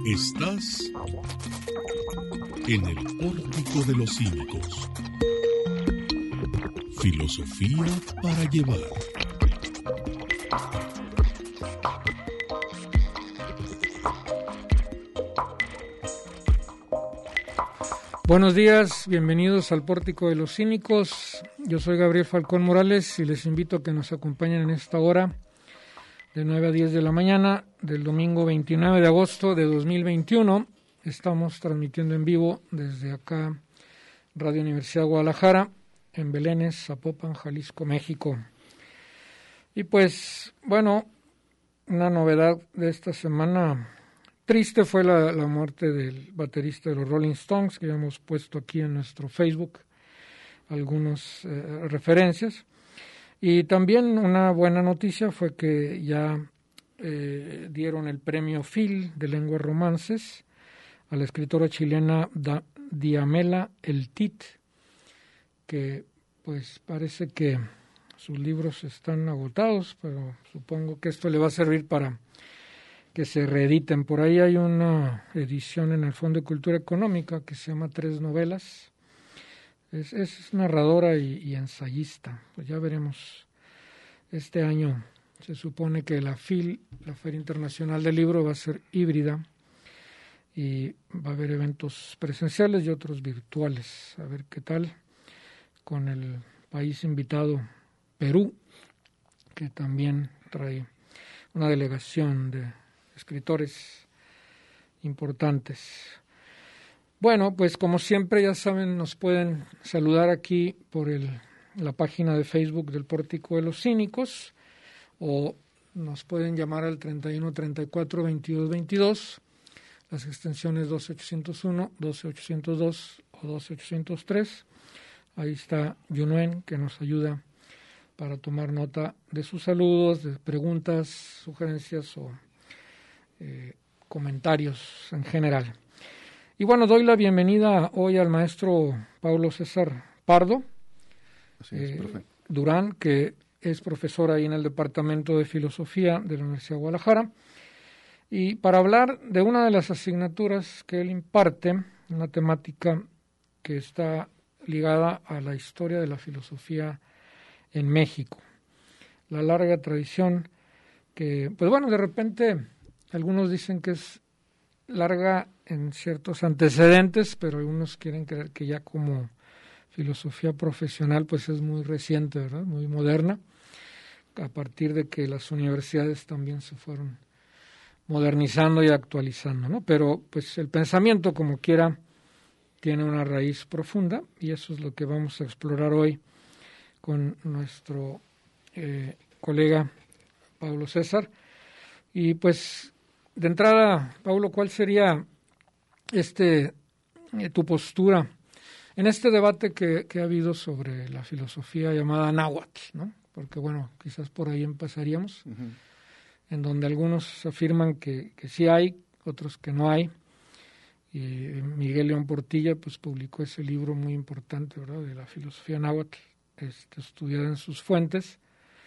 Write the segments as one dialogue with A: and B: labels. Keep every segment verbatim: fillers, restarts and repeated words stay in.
A: Estás en el Pórtico de los Cínicos. Filosofía para llevar.
B: Buenos días, bienvenidos al Pórtico de los Cínicos. Yo soy Gabriel Falcón Morales y les invito a que nos acompañen en esta hora de nueve a diez de la mañana del domingo veintinueve de agosto de dos mil veintiuno. Estamos transmitiendo en vivo desde acá, Radio Universidad de Guadalajara, en Belénes, Zapopan, Jalisco, México. Y pues, bueno, una novedad de esta semana triste fue la, la muerte del baterista de los Rolling Stones, que ya hemos puesto aquí en nuestro Facebook algunas eh, referencias. Y también una buena noticia fue que ya eh, dieron el premio Phil de Lenguas Romances a la escritora chilena da, Diamela El Tit, que pues parece que sus libros están agotados, pero supongo que esto le va a servir para que se reediten. Por ahí hay una edición en el Fondo de Cultura Económica que se llama Tres Novelas. Es, es narradora y, y ensayista. Pues ya veremos. Este año se supone que la FIL, la Feria Internacional del Libro, va a ser híbrida y va a haber eventos presenciales y otros virtuales. A ver qué tal con el país invitado, Perú, que también trae una delegación de escritores importantes. Bueno, pues como siempre, ya saben, nos pueden saludar aquí por el, la página de Facebook del Pórtico de los Cínicos, o nos pueden llamar al treinta y uno, treinta y cuatro, veintidós, veintidós, las extensiones doce ochocientos uno, doce ochocientos dos o doce ochocientos tres. Ahí está Yunuen, que nos ayuda para tomar nota de sus saludos, de preguntas, sugerencias o eh, comentarios en general. Y bueno, doy la bienvenida hoy al maestro Pablo César Pardo
C: Así es,
B: eh,
C: profe.
B: Durán, que es profesor ahí en el Departamento de Filosofía de la Universidad de Guadalajara, y para hablar de una de las asignaturas que él imparte, una temática que está ligada a la historia de la filosofía en México, la larga tradición que, pues bueno, de repente algunos dicen que es larga en ciertos antecedentes, pero algunos quieren creer que ya como filosofía profesional pues es muy reciente, ¿verdad? Muy moderna, a partir de que las universidades también se fueron modernizando y actualizando, ¿no? Pero pues el pensamiento, como quiera, tiene una raíz profunda, y eso es lo que vamos a explorar hoy con nuestro eh, colega Pablo César. Y pues de entrada, Pablo, ¿cuál sería este eh, tu postura en este debate que, que ha habido sobre la filosofía llamada náhuatl, ¿no? Porque bueno, quizás por ahí empezaríamos, uh-huh. en donde algunos afirman que, que sí hay, otros que no hay. Y Miguel León Portilla pues publicó ese libro muy importante, ¿verdad?, de la filosofía náhuatl, este, estudiada en sus fuentes,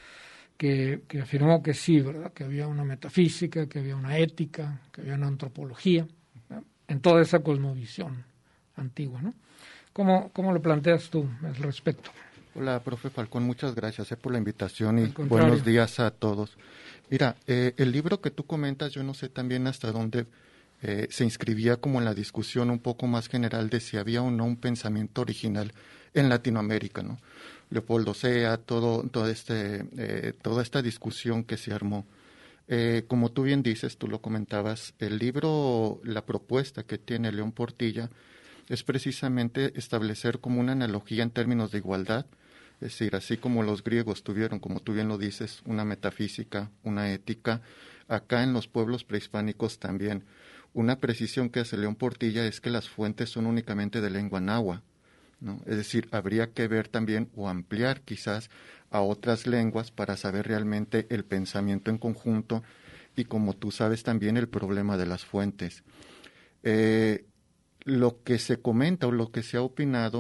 B: que, que afirmó que sí, ¿verdad?, que había una metafísica, que había una ética, que había una antropología, ¿no?, en toda esa cosmovisión antigua, ¿no? ¿Cómo, cómo lo planteas tú al respecto?
C: Hola, profe Falcón, muchas gracias eh, por la invitación y buenos días a todos. Mira, eh, el libro que tú comentas, yo no sé también hasta dónde eh, se inscribía como en la discusión un poco más general de si había o no un pensamiento original en Latinoamérica, ¿no? Leopoldo Sea, todo, todo este, eh, toda esta discusión que se armó. Eh, como tú bien dices, tú lo comentabas, el libro, la propuesta que tiene León Portilla es precisamente establecer como una analogía en términos de igualdad, es decir, así como los griegos tuvieron, como tú bien lo dices, una metafísica, una ética, acá en los pueblos prehispánicos también. Una precisión que hace León Portilla es que las fuentes son únicamente de lengua náhuatl, ¿no? Es decir, habría que ver también o ampliar quizás a otras lenguas para saber realmente el pensamiento en conjunto y, como tú sabes, también el problema de las fuentes. Eh, lo que se comenta o lo que se ha opinado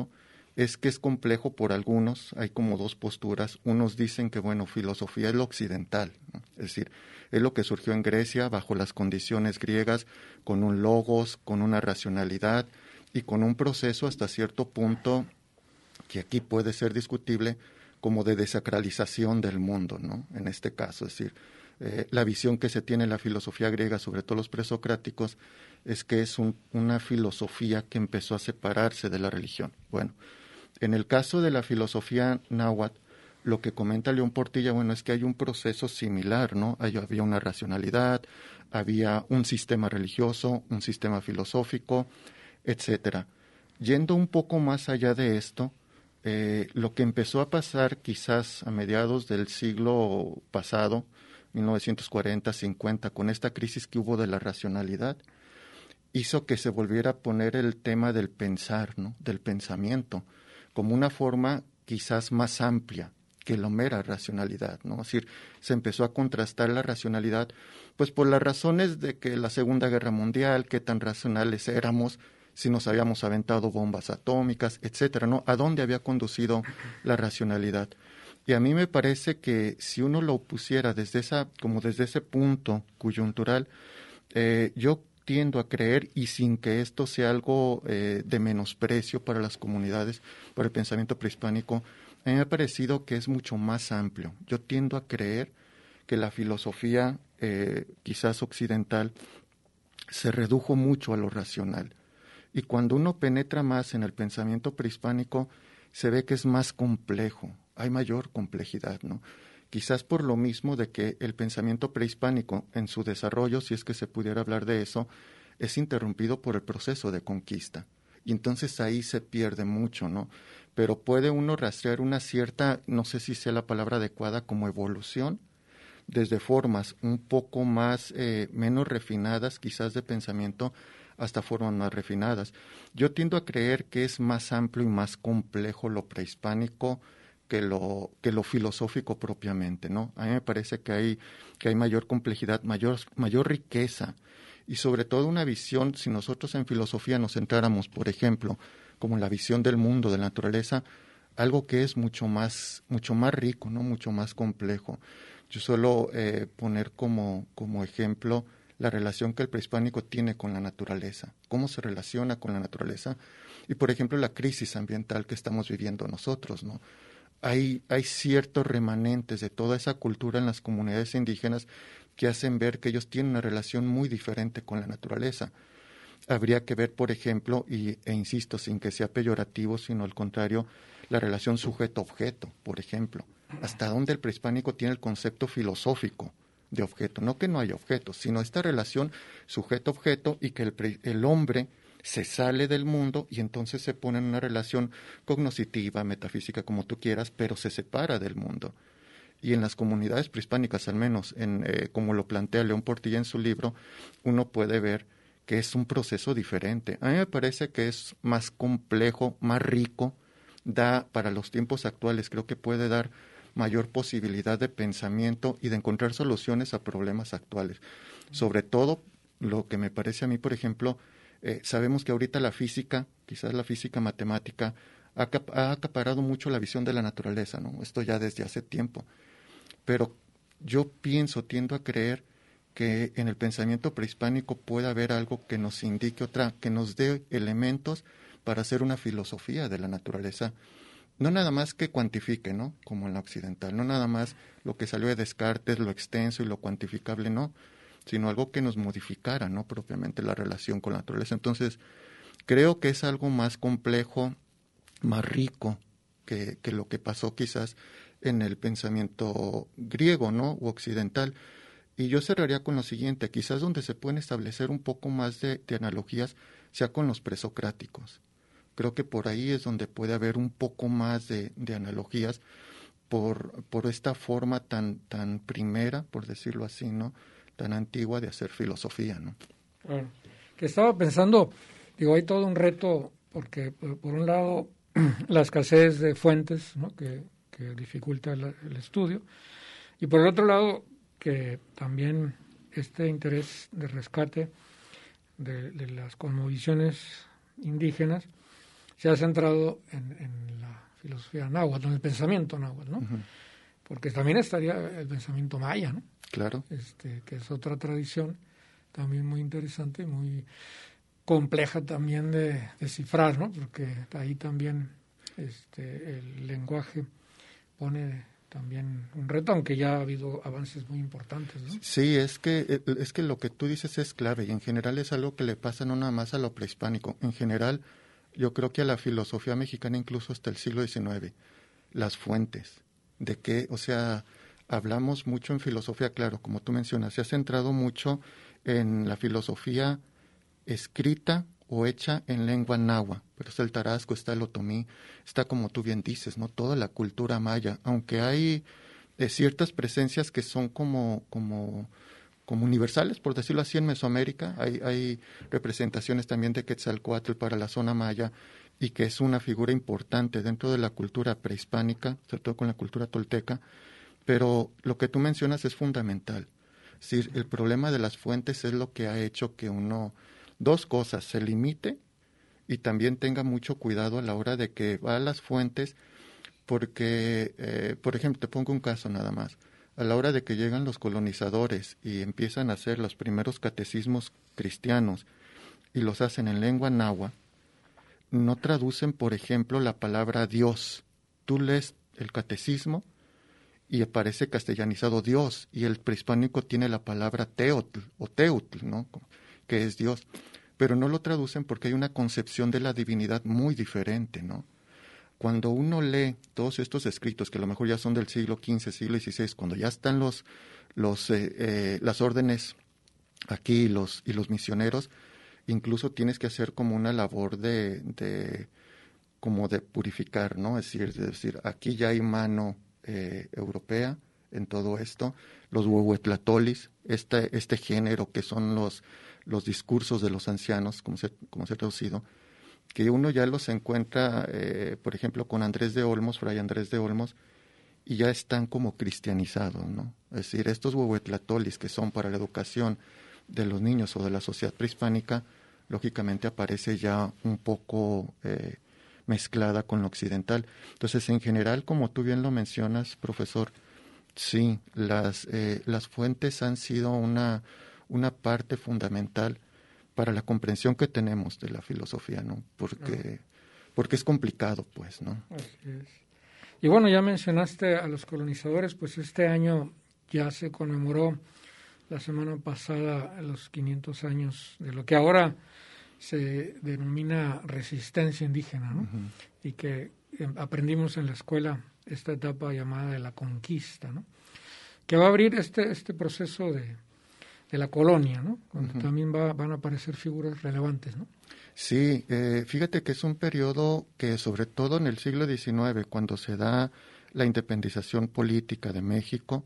C: es que es complejo por algunos, hay como dos posturas. Unos dicen que, bueno, filosofía es lo occidental, ¿no? Es decir, es lo que surgió en Grecia bajo las condiciones griegas, con un logos, con una racionalidad y con un proceso hasta cierto punto que aquí puede ser discutible, como de desacralización del mundo, ¿no? En este caso, es decir, eh, la visión que se tiene en la filosofía griega, sobre todo los presocráticos, es que es un, una filosofía que empezó a separarse de la religión. Bueno, en el caso de la filosofía náhuatl, lo que comenta León Portilla, bueno, es que hay un proceso similar, ¿no? Hay, había una racionalidad, había un sistema religioso, un sistema filosófico, etcétera. Yendo un poco más allá de esto, eh, lo que empezó a pasar quizás a mediados del siglo pasado, mil novecientos cuarenta, cincuenta, con esta crisis que hubo de la racionalidad, hizo que se volviera a poner el tema del pensar, ¿no? Del pensamiento, como una forma quizás más amplia que la mera racionalidad, ¿no? Es decir, se empezó a contrastar la racionalidad, pues por las razones de que la Segunda Guerra Mundial, qué tan racionales éramos, si nos habíamos aventado bombas atómicas, etcétera, ¿no? ¿A dónde había conducido la racionalidad? Y a mí me parece que si uno lo pusiera desde esa, como desde ese punto coyuntural, eh, yo tiendo a creer, y sin que esto sea algo eh, de menosprecio para las comunidades, para el pensamiento prehispánico, a mí me ha parecido que es mucho más amplio. Yo tiendo a creer que la filosofía, eh, quizás occidental, se redujo mucho a lo racional. Y cuando uno penetra más en el pensamiento prehispánico, se ve que es más complejo, hay mayor complejidad, ¿no? Quizás por lo mismo de que el pensamiento prehispánico en su desarrollo, si es que se pudiera hablar de eso, es interrumpido por el proceso de conquista. Y entonces ahí se pierde mucho, ¿no? Pero puede uno rastrear una cierta, no sé si sea la palabra adecuada, como evolución, desde formas un poco más, eh, menos refinadas quizás de pensamiento, hasta formas más refinadas. Yo tiendo a creer que es más amplio y más complejo lo prehispánico que lo, que lo filosófico propiamente, ¿no? A mí me parece que hay, que hay mayor complejidad, mayor, mayor riqueza y sobre todo una visión, si nosotros en filosofía nos centráramos, por ejemplo, como la visión del mundo, de la naturaleza, algo que es mucho más, mucho más rico, ¿no? Mucho más complejo. Yo suelo eh, poner como, como ejemplo la relación que el prehispánico tiene con la naturaleza, cómo se relaciona con la naturaleza y, por ejemplo, la crisis ambiental que estamos viviendo nosotros, ¿no? Hay, hay ciertos remanentes de toda esa cultura en las comunidades indígenas que hacen ver que ellos tienen una relación muy diferente con la naturaleza. Habría que ver, por ejemplo, y, e insisto, sin que sea peyorativo, sino al contrario, la relación sujeto-objeto, por ejemplo. Hasta dónde el prehispánico tiene el concepto filosófico de objeto, no que no haya objetos, sino esta relación sujeto-objeto y que el, pre, el hombre se sale del mundo y entonces se pone en una relación cognoscitiva, metafísica, como tú quieras, pero se separa del mundo. Y en las comunidades prehispánicas, al menos, en, eh, como lo plantea León Portilla en su libro, uno puede ver que es un proceso diferente. A mí me parece que es más complejo, más rico, da para los tiempos actuales, creo que puede dar mayor posibilidad de pensamiento y de encontrar soluciones a problemas actuales. Sobre todo, lo que me parece a mí, por ejemplo, eh, sabemos que ahorita la física, quizás la física matemática, ha, ha acaparado mucho la visión de la naturaleza, ¿no? Esto ya desde hace tiempo. Pero yo pienso, tiendo a creer que en el pensamiento prehispánico puede haber algo que nos indique otra, que nos dé elementos para hacer una filosofía de la naturaleza. No nada más que cuantifique, ¿no? Como en la occidental, no nada más lo que salió de Descartes, lo extenso y lo cuantificable, no, sino algo que nos modificara, ¿no? Propiamente la relación con la naturaleza. Entonces, creo que es algo más complejo, más rico que, que lo que pasó quizás en el pensamiento griego, ¿no? U occidental. Y yo cerraría con lo siguiente, quizás donde se pueden establecer un poco más de, de analogías sea con los presocráticos. Creo que por ahí es donde puede haber un poco más de, de analogías por, por esta forma tan, tan primera, por decirlo así, ¿no? Tan antigua de hacer filosofía, ¿no?
B: Claro. Que estaba pensando, digo, hay todo un reto, porque por, por un lado la escasez de fuentes, ¿no? que, que dificulta el, el estudio, y por el otro lado que también este interés de rescate de, de las cosmovisiones indígenas se ha centrado en, en la filosofía náhuatl, en el pensamiento náhuatl, ¿no? Uh-huh. Porque también estaría el pensamiento maya, ¿no?
C: Claro.
B: Este, que es otra tradición también muy interesante, muy compleja también de descifrar, ¿no? Porque ahí también este, el lenguaje pone también un reto, aunque ya ha habido avances muy importantes, ¿no?
C: Sí, es que es que lo que tú dices es clave y en general es algo que le pasa no nada más a lo prehispánico. En general, yo creo que a la filosofía mexicana incluso hasta el siglo diecinueve, las fuentes, de que, o sea, hablamos mucho en filosofía, claro, como tú mencionas, se ha centrado mucho en la filosofía escrita o hecha en lengua náhuatl, pero está el tarasco, está el otomí, está como tú bien dices, ¿no? Toda la cultura maya, aunque hay eh, ciertas presencias que son como, como, como universales, por decirlo así, en Mesoamérica, hay, hay representaciones también de Quetzalcóatl para la zona maya, y que es una figura importante dentro de la cultura prehispánica, sobre todo con la cultura tolteca, pero lo que tú mencionas es fundamental. Es decir, el problema de las fuentes es lo que ha hecho que uno, dos cosas, se limite y también tenga mucho cuidado a la hora de que va a las fuentes, porque, eh, por ejemplo, te pongo un caso nada más. A la hora de que llegan los colonizadores y empiezan a hacer los primeros catecismos cristianos y los hacen en lengua náhuatl, no traducen, por ejemplo, la palabra Dios. Tú lees el catecismo y aparece castellanizado Dios, y el prehispánico tiene la palabra teotl o teutl, ¿no? Que es Dios, pero no lo traducen porque hay una concepción de la divinidad muy diferente, ¿no? Cuando uno lee todos estos escritos, que a lo mejor ya son del siglo quince, siglo dieciséis, cuando ya están los, los, eh, eh, las órdenes aquí los, y los misioneros, incluso tienes que hacer como una labor de, de como de purificar, ¿no? Es decir, de decir, aquí ya hay mano eh, europea en todo esto, los huehuetlatolis, este, este género que son los, los discursos de los ancianos, como se, como se ha traducido, que uno ya los encuentra, eh, por ejemplo, con Andrés de Olmos, Fray Andrés de Olmos, y ya están como cristianizados, ¿no? Es decir, estos huehuetlatolis que son para la educación de los niños o de la sociedad prehispánica, lógicamente aparece ya un poco eh, mezclada con lo occidental. Entonces, en general, como tú bien lo mencionas, profesor, sí, las, eh, las fuentes han sido una, una parte fundamental para la comprensión que tenemos de la filosofía, ¿no? Porque, porque es complicado, pues, ¿no?
B: Así es. Y bueno, ya mencionaste a los colonizadores, pues este año ya se conmemoró la semana pasada los quinientos años de lo que ahora se denomina resistencia indígena, ¿no? Uh-huh. Y que eh, aprendimos en la escuela esta etapa llamada de la conquista, ¿no? Que va a abrir este este proceso de, de la colonia, ¿no? Donde uh-huh. también va, van a aparecer figuras relevantes, ¿no?
C: Sí, eh, fíjate que es un periodo que sobre todo en el siglo diecinueve, cuando se da la independización política de México,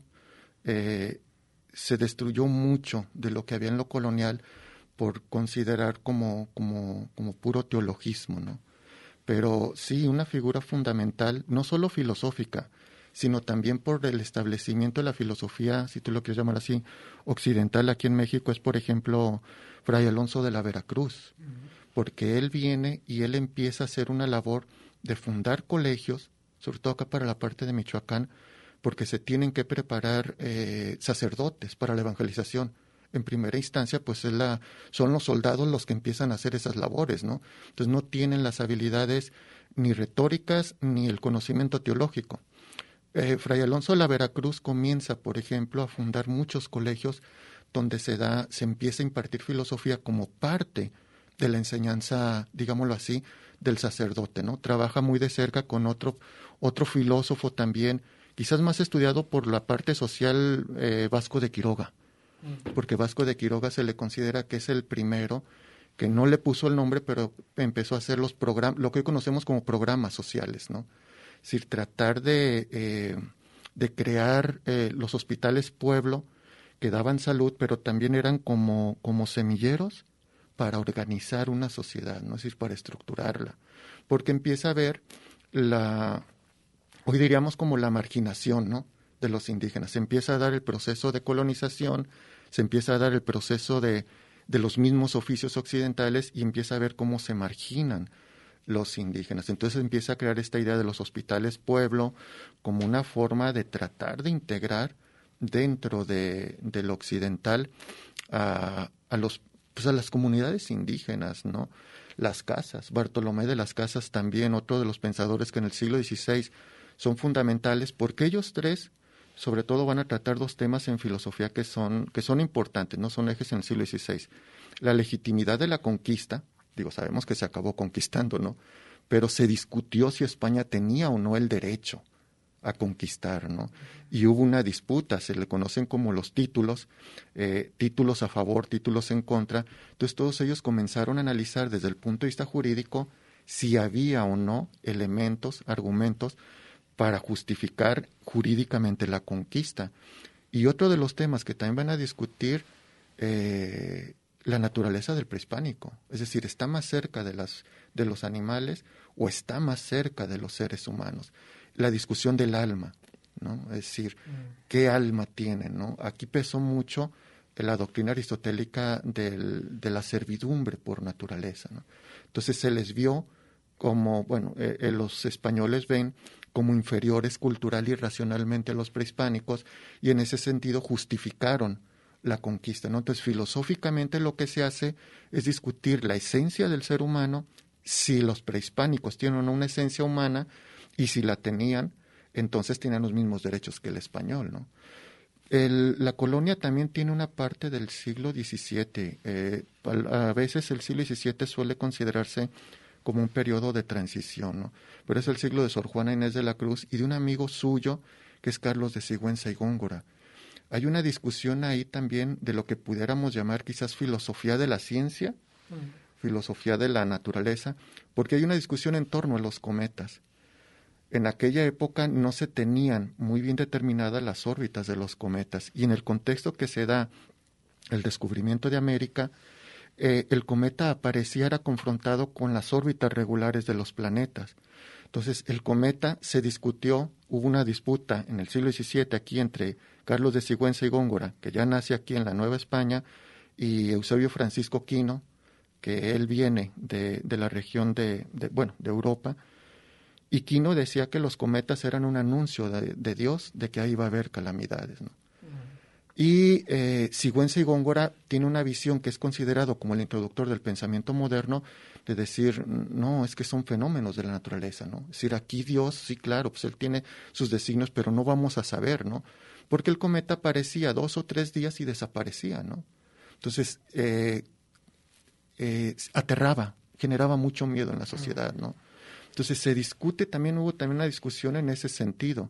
C: eh, se destruyó mucho de lo que había en lo colonial por considerar como, como, como puro teologismo, ¿no? Pero sí, una figura fundamental, no solo filosófica, sino también por el establecimiento de la filosofía, si tú lo quieres llamar así, occidental aquí en México, es por ejemplo Fray Alonso de la Veracruz, porque él viene y él empieza a hacer una labor de fundar colegios, sobre todo acá para la parte de Michoacán, porque se tienen que preparar eh, sacerdotes para la evangelización. En primera instancia, pues es la, son los soldados los que empiezan a hacer esas labores, ¿no? Entonces no tienen las habilidades ni retóricas ni el conocimiento teológico. Eh, Fray Alonso de la Veracruz comienza, por ejemplo, a fundar muchos colegios donde se da, se empieza a impartir filosofía como parte de la enseñanza, digámoslo así, del sacerdote, ¿no? Trabaja muy de cerca con otro, otro filósofo también, quizás más estudiado por la parte social, eh, Vasco de Quiroga, porque Vasco de Quiroga se le considera que es el primero que no le puso el nombre, pero empezó a hacer los programas, lo que hoy conocemos como programas sociales, ¿no? Es decir, tratar de, eh, de crear eh, los hospitales pueblo que daban salud, pero también eran como, como semilleros para organizar una sociedad, ¿no? Es decir, para estructurarla, porque empieza a ver la, hoy diríamos como la marginación, ¿no?, de los indígenas. Se empieza a dar el proceso de colonización, se empieza a dar el proceso de, de los mismos oficios occidentales y empieza a ver cómo se marginan los indígenas. Entonces empieza a crear esta idea de los hospitales pueblo como una forma de tratar de integrar dentro de, de lo occidental a, a, los, pues a las comunidades indígenas, ¿no? Las casas, Bartolomé de las Casas también, otro de los pensadores que en el siglo dieciséis son fundamentales, porque ellos tres sobre todo van a tratar dos temas en filosofía que son, que son importantes, no son ejes en el siglo dieciséis. La legitimidad de la conquista, digo, sabemos que se acabó conquistando, ¿no? Pero se discutió si España tenía o no el derecho a conquistar, ¿no? Y hubo una disputa, se le conocen como los títulos, eh, títulos a favor, títulos en contra. Entonces todos ellos comenzaron a analizar desde el punto de vista jurídico si había o no elementos, argumentos para justificar jurídicamente la conquista. Y otro de los temas que también van a discutir, eh, la naturaleza del prehispánico, es decir, ¿está más cerca de, las, de los animales o está más cerca de los seres humanos? La discusión del alma, ¿no? Es decir, ¿qué alma tiene, ¿no? Aquí pesó mucho la doctrina aristotélica del, de la servidumbre por naturaleza, ¿no? Entonces se les vio como, bueno, eh, eh, los españoles ven como inferiores cultural y racionalmente a los prehispánicos, y en ese sentido justificaron la conquista, ¿no? Entonces, filosóficamente lo que se hace es discutir la esencia del ser humano, si los prehispánicos tienen o no una esencia humana, y si la tenían, entonces tenían los mismos derechos que el español, ¿no? El, la colonia también tiene una parte del siglo diecisiete. Eh, a, a veces el siglo diecisiete suele considerarse como un periodo de transición, ¿no? Pero es el siglo de Sor Juana Inés de la Cruz y de un amigo suyo que es Carlos de Sigüenza y Góngora. Hay una discusión ahí también de lo que pudiéramos llamar quizás filosofía de la ciencia, mm. filosofía de la naturaleza, porque hay una discusión en torno a los cometas. En aquella época no se tenían muy bien determinadas las órbitas de los cometas, y en el contexto que se da el descubrimiento de América, eh, el cometa aparecía era confrontado con las órbitas regulares de los planetas. Entonces el cometa se discutió, hubo una disputa en el siglo diecisiete aquí entre Carlos de Sigüenza y Góngora, que ya nace aquí en la Nueva España, y Eusebio Francisco Quino, que él viene de, de la región de, de, bueno, de Europa, y Quino decía que los cometas eran un anuncio de, de Dios de que ahí iba a haber calamidades, ¿no? Y eh, Sigüenza y Góngora tiene una visión que es considerado como el introductor del pensamiento moderno, de decir, no, es que son fenómenos de la naturaleza, ¿no? Es decir, aquí Dios, sí, claro, pues él tiene sus designios, pero no vamos a saber, ¿no? Porque el cometa aparecía dos o tres días y desaparecía, ¿no? Entonces, eh, eh, aterraba, generaba mucho miedo en la sociedad, ¿no? Entonces se discute, también hubo también una discusión en ese sentido.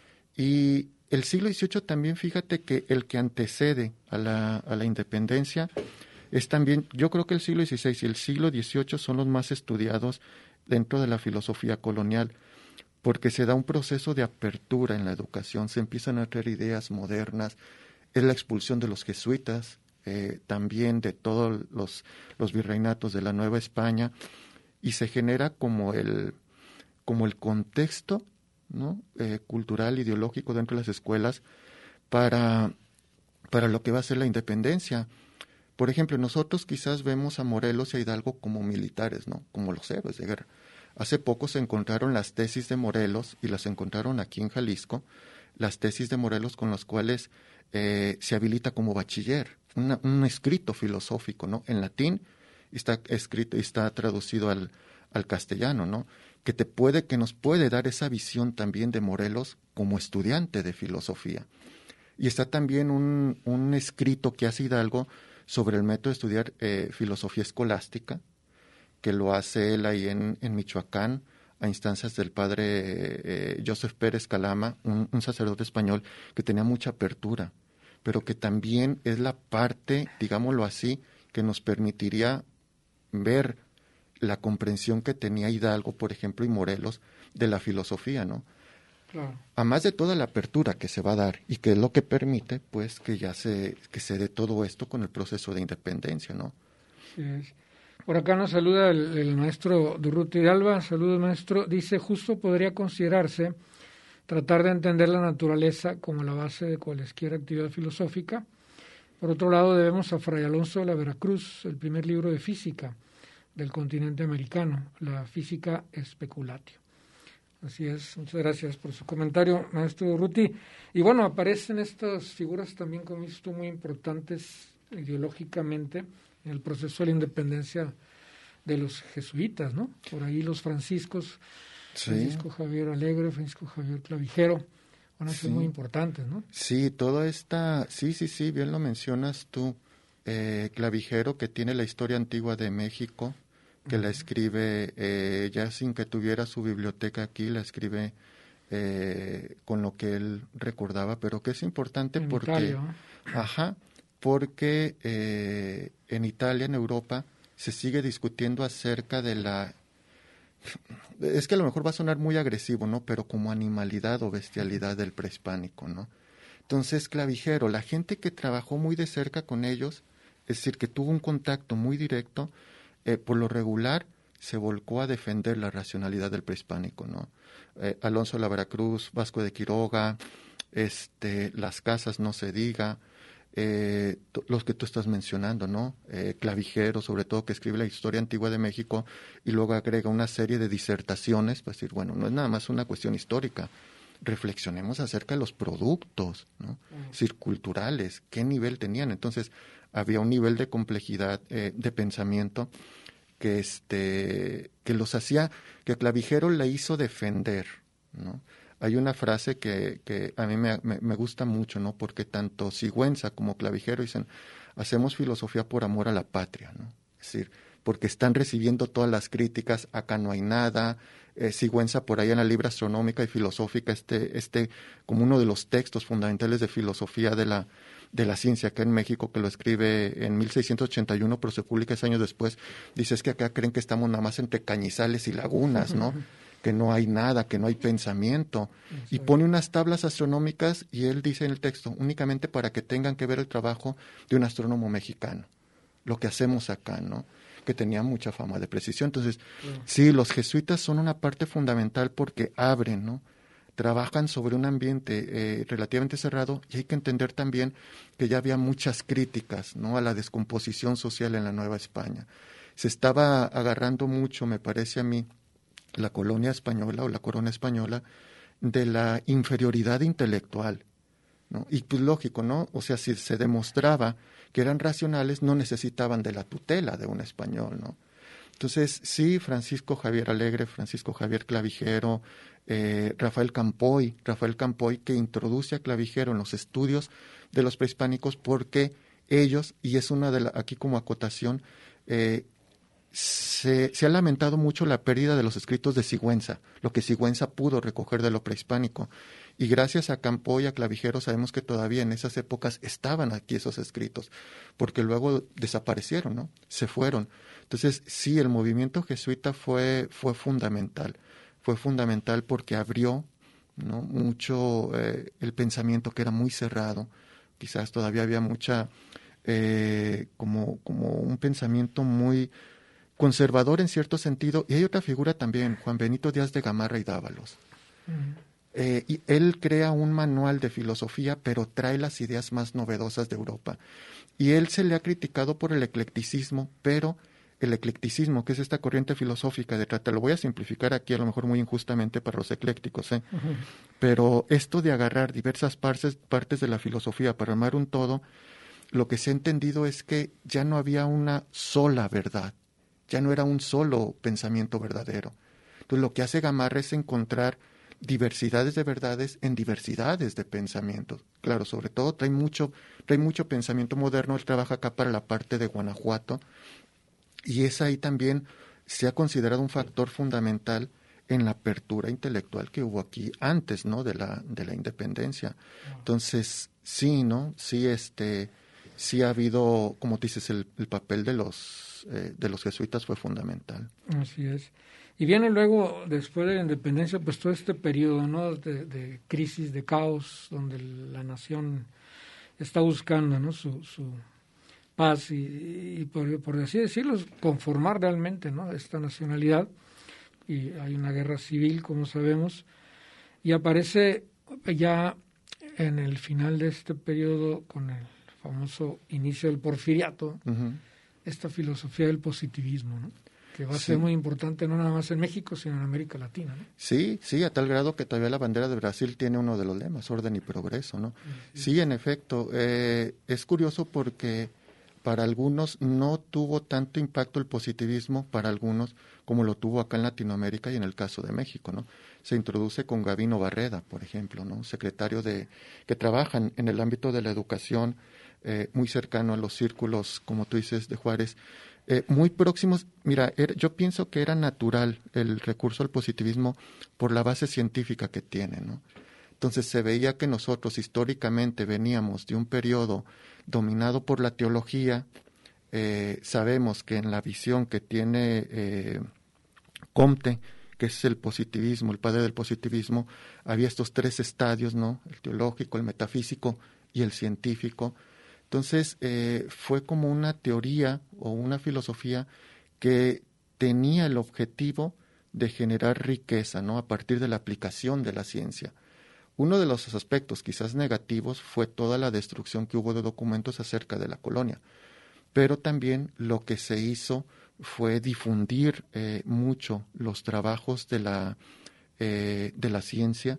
C: Y el siglo dieciocho también, fíjate que el que antecede a la, a la independencia es también, yo creo que el siglo dieciséis y el siglo dieciocho son los más estudiados dentro de la filosofía colonial, porque se da un proceso de apertura en la educación, se empiezan a traer ideas modernas, es la expulsión de los jesuitas, eh, también de todos los, los virreinatos de la Nueva España, y se genera como el, como el contexto, ¿no? eh, cultural, ideológico dentro de las escuelas para, para lo que va a ser la independencia. Por ejemplo, nosotros quizás vemos a Morelos y a Hidalgo como militares, ¿no? Como los héroes de guerra. Hace poco se encontraron las tesis de Morelos, y las encontraron aquí en Jalisco, las tesis de Morelos con las cuales eh, se habilita como bachiller, una, un escrito filosófico, ¿no? En latín, está escrito y está traducido al, al castellano, ¿no? Que te puede, que nos puede dar esa visión también de Morelos como estudiante de filosofía. Y está también un, un escrito que hace Hidalgo sobre el método de estudiar eh, filosofía escolástica, que lo hace él ahí en, en Michoacán, a instancias del padre eh, Joseph Pérez Calama, un, un sacerdote español que tenía mucha apertura, pero que también es la parte, digámoslo así, que nos permitiría ver la comprensión que tenía Hidalgo, por ejemplo, y Morelos, de la filosofía, ¿no?
B: Claro.
C: A más de toda la apertura que se va a dar, y que es lo que permite, pues, que ya se, que se dé todo esto con el proceso de independencia, ¿no?
B: Sí es. Por acá nos saluda el, el maestro Durruti de Alba. Saludos, maestro. Dice, justo podría considerarse tratar de entender la naturaleza como la base de cualquier actividad filosófica. Por otro lado, debemos a Fray Alonso de la Veracruz, el primer libro de física, del continente americano, la física especulatio. Así es, muchas gracias por su comentario, maestro Ruti. Y bueno, aparecen estas figuras también, como dices tú, muy importantes ideológicamente en el proceso de la independencia de los jesuitas, ¿no? Por ahí los franciscos, sí. Francisco Javier Alegre, Francisco Javier Clavijero, van a ser sí. muy importantes, ¿no?
C: Sí, toda esta, sí, sí, sí, bien lo mencionas tú, eh, Clavijero, que tiene la historia antigua de México, que uh-huh. la escribe, eh, ya sin que tuviera su biblioteca aquí, la escribe eh, con lo que él recordaba, pero que es importante en porque,
B: Italia, ¿no?
C: ajá, porque eh, en Italia, en Europa, se sigue discutiendo acerca de la, es que a lo mejor va a sonar muy agresivo, ¿no? Pero como animalidad o bestialidad del prehispánico, ¿no? Entonces, Clavijero, la gente que trabajó muy de cerca con ellos, es decir, que tuvo un contacto muy directo, eh, por lo regular se volcó a defender la racionalidad del prehispánico, ¿no? Eh, Alonso de la Veracruz, Vasco de Quiroga, este, Las Casas, no se diga, eh, t- los que tú estás mencionando, ¿no? Eh, Clavijero, sobre todo, que escribe la historia antigua de México y luego agrega una serie de disertaciones para decir, bueno, no es nada más una cuestión histórica, reflexionemos acerca de los productos, ¿no? Uh-huh. Es decir, culturales, qué nivel tenían. Entonces, había un nivel de complejidad eh, de pensamiento que este que los hacía, que Clavijero le hizo defender, ¿no? Hay una frase que, que a mí me, me, me gusta mucho, ¿no? Porque tanto Sigüenza como Clavijero dicen, hacemos filosofía por amor a la patria, ¿no? Es decir, porque están recibiendo todas las críticas, acá no hay nada. Eh, Sigüenza por ahí en la Libra Astronómica y Filosófica, este, este como uno de los textos fundamentales de filosofía de la, de la ciencia acá en México, que lo escribe en mil seiscientos ochenta y uno, pero se publica años después, dice, es que acá creen que estamos nada más entre cañizales y lagunas, ¿no? Que no hay nada, que no hay pensamiento. Y pone unas tablas astronómicas y él dice en el texto, únicamente para que tengan que ver el trabajo de un astrónomo mexicano, lo que hacemos acá, ¿no? Que tenía mucha fama de precisión. Entonces, uh-huh. sí, los jesuitas son una parte fundamental porque abren, ¿no? Trabajan sobre un ambiente eh, relativamente cerrado y hay que entender también que ya había muchas críticas, ¿no? A la descomposición social en la Nueva España. Se estaba agarrando mucho, me parece a mí, la colonia española o la corona española de la inferioridad intelectual, ¿no? Y pues lógico, ¿no? O sea, si se demostraba que eran racionales, no necesitaban de la tutela de un español, ¿no? Entonces, sí, Francisco Javier Alegre, Francisco Javier Clavijero, eh, Rafael Campoy, Rafael Campoy, que introduce a Clavijero en los estudios de los prehispánicos porque ellos, y es una de la, aquí como acotación, eh, Se, se ha lamentado mucho la pérdida de los escritos de Sigüenza, lo que Sigüenza pudo recoger de lo prehispánico. Y gracias a Campoy y a Clavijero sabemos que todavía en esas épocas estaban aquí esos escritos, porque luego desaparecieron, ¿no? Se fueron. Entonces, sí, el movimiento jesuita fue, fue fundamental. Fue fundamental porque abrió, ¿no? mucho eh, el pensamiento que era muy cerrado. Quizás todavía había mucha, eh, como, como un pensamiento muy conservador en cierto sentido, y hay otra figura también, Juan Benito Díaz de Gamarra y Dávalos. Uh-huh. Eh, y él crea un manual de filosofía, pero trae las ideas más novedosas de Europa. Y él se le ha criticado por el eclecticismo, pero el eclecticismo, que es esta corriente filosófica de trata, lo voy a simplificar aquí a lo mejor muy injustamente para los eclécticos, ¿eh? Uh-huh. Pero esto de agarrar diversas partes, partes de la filosofía para armar un todo, lo que se ha entendido es que ya no había una sola verdad. Ya no era un solo pensamiento verdadero. Entonces lo que hace Gamarra es encontrar diversidades de verdades en diversidades de pensamientos. Claro, sobre todo trae mucho, trae mucho pensamiento moderno. Él trabaja acá para la parte de Guanajuato y es ahí también se ha considerado un factor fundamental en la apertura intelectual que hubo aquí antes, ¿no? de la de la independencia. Entonces sí, no, sí, este, sí ha habido, como dices, el, el papel de los Eh, de los jesuitas fue fundamental.
B: Así es. Y viene luego, después de la independencia, pues todo este periodo, ¿no? de, de crisis, de caos, donde la nación está buscando, ¿no? su, su paz y, y por, por así decirlo, conformar realmente, ¿no? esta nacionalidad. Y hay una guerra civil, como sabemos, y aparece ya en el final de este periodo, con el famoso inicio del porfiriato, uh-huh. esta filosofía del positivismo, ¿no? que va a
C: sí.
B: ser muy importante no nada más en México, sino en América Latina, ¿no?
C: Sí, sí, a tal grado que todavía la bandera de Brasil tiene uno de los lemas, orden y progreso, ¿no? Sí, sí en efecto, eh, es curioso porque para algunos no tuvo tanto impacto el positivismo, para algunos, como lo tuvo acá en Latinoamérica y en el caso de México, ¿no? Se introduce con Gavino Barreda, por ejemplo, ¿no? Secretario de, que trabajan en el ámbito de la educación, eh, muy cercano a los círculos, como tú dices, de Juárez, eh, muy próximos. Mira, era, yo pienso que era natural el recurso al positivismo por la base científica que tiene, ¿no? Entonces se veía que nosotros históricamente veníamos de un periodo dominado por la teología. Eh, sabemos que en la visión que tiene eh, Comte, que es el positivismo, el padre del positivismo, había estos tres estadios, ¿no? El teológico, el metafísico y el científico. Entonces eh, fue como una teoría o una filosofía que tenía el objetivo de generar riqueza, ¿no? A partir de la aplicación de la ciencia. Uno de los aspectos quizás negativos fue toda la destrucción que hubo de documentos acerca de la colonia, pero también lo que se hizo fue difundir eh, mucho los trabajos de la, eh, de la ciencia,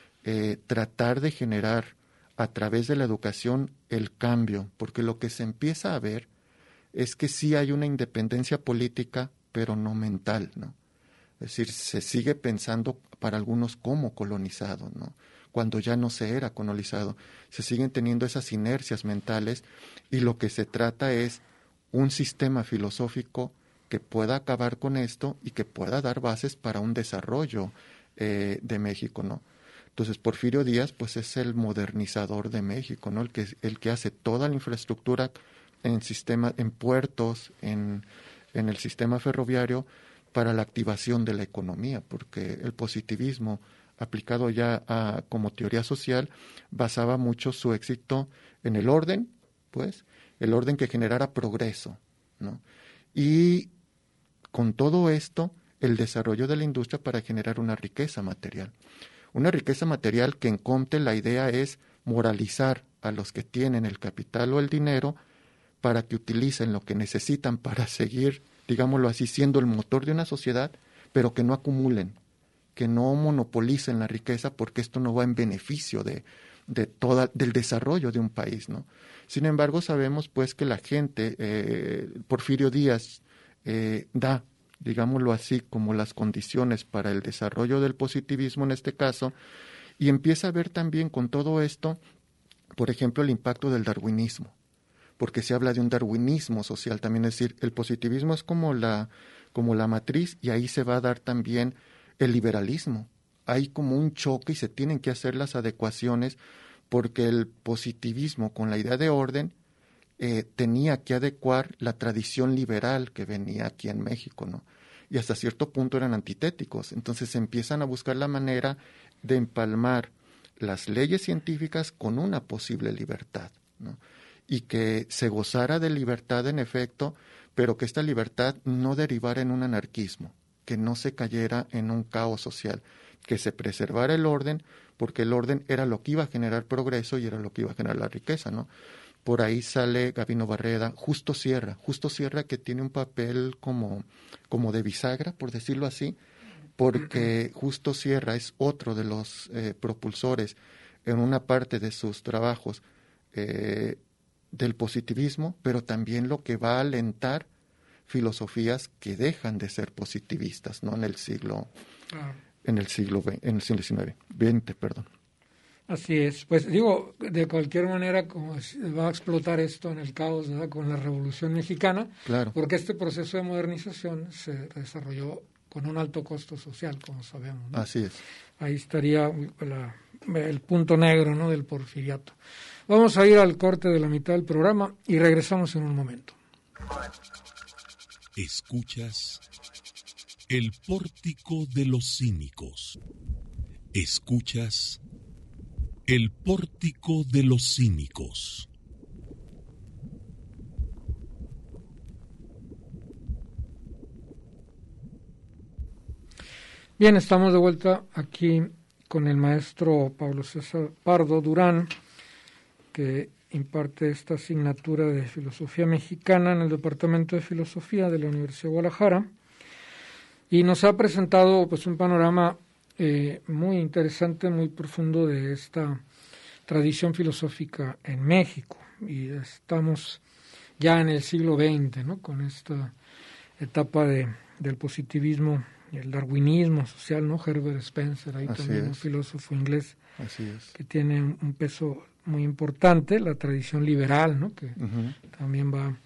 C: eh, tratar de generar a través de la educación el cambio, porque lo que se empieza a ver es que sí hay una independencia política, pero no mental, ¿no? Es decir, se sigue pensando para algunos como colonizado, ¿no? Cuando ya no se era colonizado. Se siguen teniendo esas inercias mentales y lo que se trata es un sistema filosófico que pueda acabar con esto y que pueda dar bases para un desarrollo eh, de México, ¿no? Entonces, Porfirio Díaz, pues, es el modernizador de México, ¿no? El que, el que hace toda la infraestructura en sistema, en puertos, en, en el sistema ferroviario, para la activación de la economía, porque el positivismo aplicado ya a, como teoría social basaba mucho su éxito en el orden, pues, el orden que generara progreso, ¿no? Y con todo esto, el desarrollo de la industria para generar una riqueza material. Una riqueza material que en Comte la idea es moralizar a los que tienen el capital o el dinero para que utilicen lo que necesitan para seguir, digámoslo así, siendo el motor de una sociedad, pero que no acumulen, que no monopolicen la riqueza, porque esto no va en beneficio de, de toda, del desarrollo de un país, ¿no? Sin embargo, sabemos pues que la gente, eh, Porfirio Díaz eh, da, digámoslo así, como las condiciones para el desarrollo del positivismo en este caso, y empieza a ver también con todo esto, por ejemplo, el impacto del darwinismo, porque se habla de un darwinismo social también, es decir, el positivismo es como la, como la matriz y ahí se va a dar también el liberalismo. Hay como un choque y se tienen que hacer las adecuaciones porque el positivismo con la idea de orden eh, tenía que adecuar la tradición liberal que venía aquí en México, ¿no? Y hasta cierto punto eran antitéticos. Entonces empiezan a buscar la manera de empalmar las leyes científicas con una posible libertad, ¿no? Y que se gozara de libertad en efecto, pero que esta libertad no derivara en un anarquismo, que no se cayera en un caos social, que se preservara el orden, porque el orden era lo que iba a generar progreso y era lo que iba a generar la riqueza, ¿no? Por ahí sale Gavino Barreda, Justo Sierra, Justo Sierra que tiene un papel como, como de bisagra, por decirlo así, porque Justo Sierra es otro de los eh, propulsores en una parte de sus trabajos eh, del positivismo, pero también lo que va a alentar filosofías que dejan de ser positivistas, ¿no? En el siglo, ah. en el siglo veinte, en el siglo diecinueve, veinte, perdón.
B: Así es, pues digo, de cualquier manera como va a explotar esto en el caos, ¿verdad? Con la Revolución Mexicana,
C: claro.
B: Porque este proceso de modernización se desarrolló con un alto costo social, como sabemos, ¿no?
C: Así es.
B: Ahí estaría la, el punto negro, ¿no? Del porfiriato. Vamos a ir al corte de la mitad del programa y regresamos en un momento.
A: Escuchas El Pórtico de los Cínicos. Escuchas El Pórtico de los Cínicos.
B: Bien, estamos de vuelta aquí con el maestro Pablo César Pardo Durán, que imparte esta asignatura de Filosofía Mexicana en el Departamento de Filosofía de la Universidad de Guadalajara. y nos ha presentado pues un panorama eh, muy interesante, muy profundo de esta tradición filosófica en México, y estamos ya en el siglo veinte, ¿no? Con esta etapa de, del positivismo, el darwinismo social, ¿no? Herbert Spencer, ahí
C: Así
B: también
C: es.
B: un filósofo inglés.
C: Así es.
B: Que tiene un peso muy importante, la tradición liberal, ¿no? Que uh-huh. también va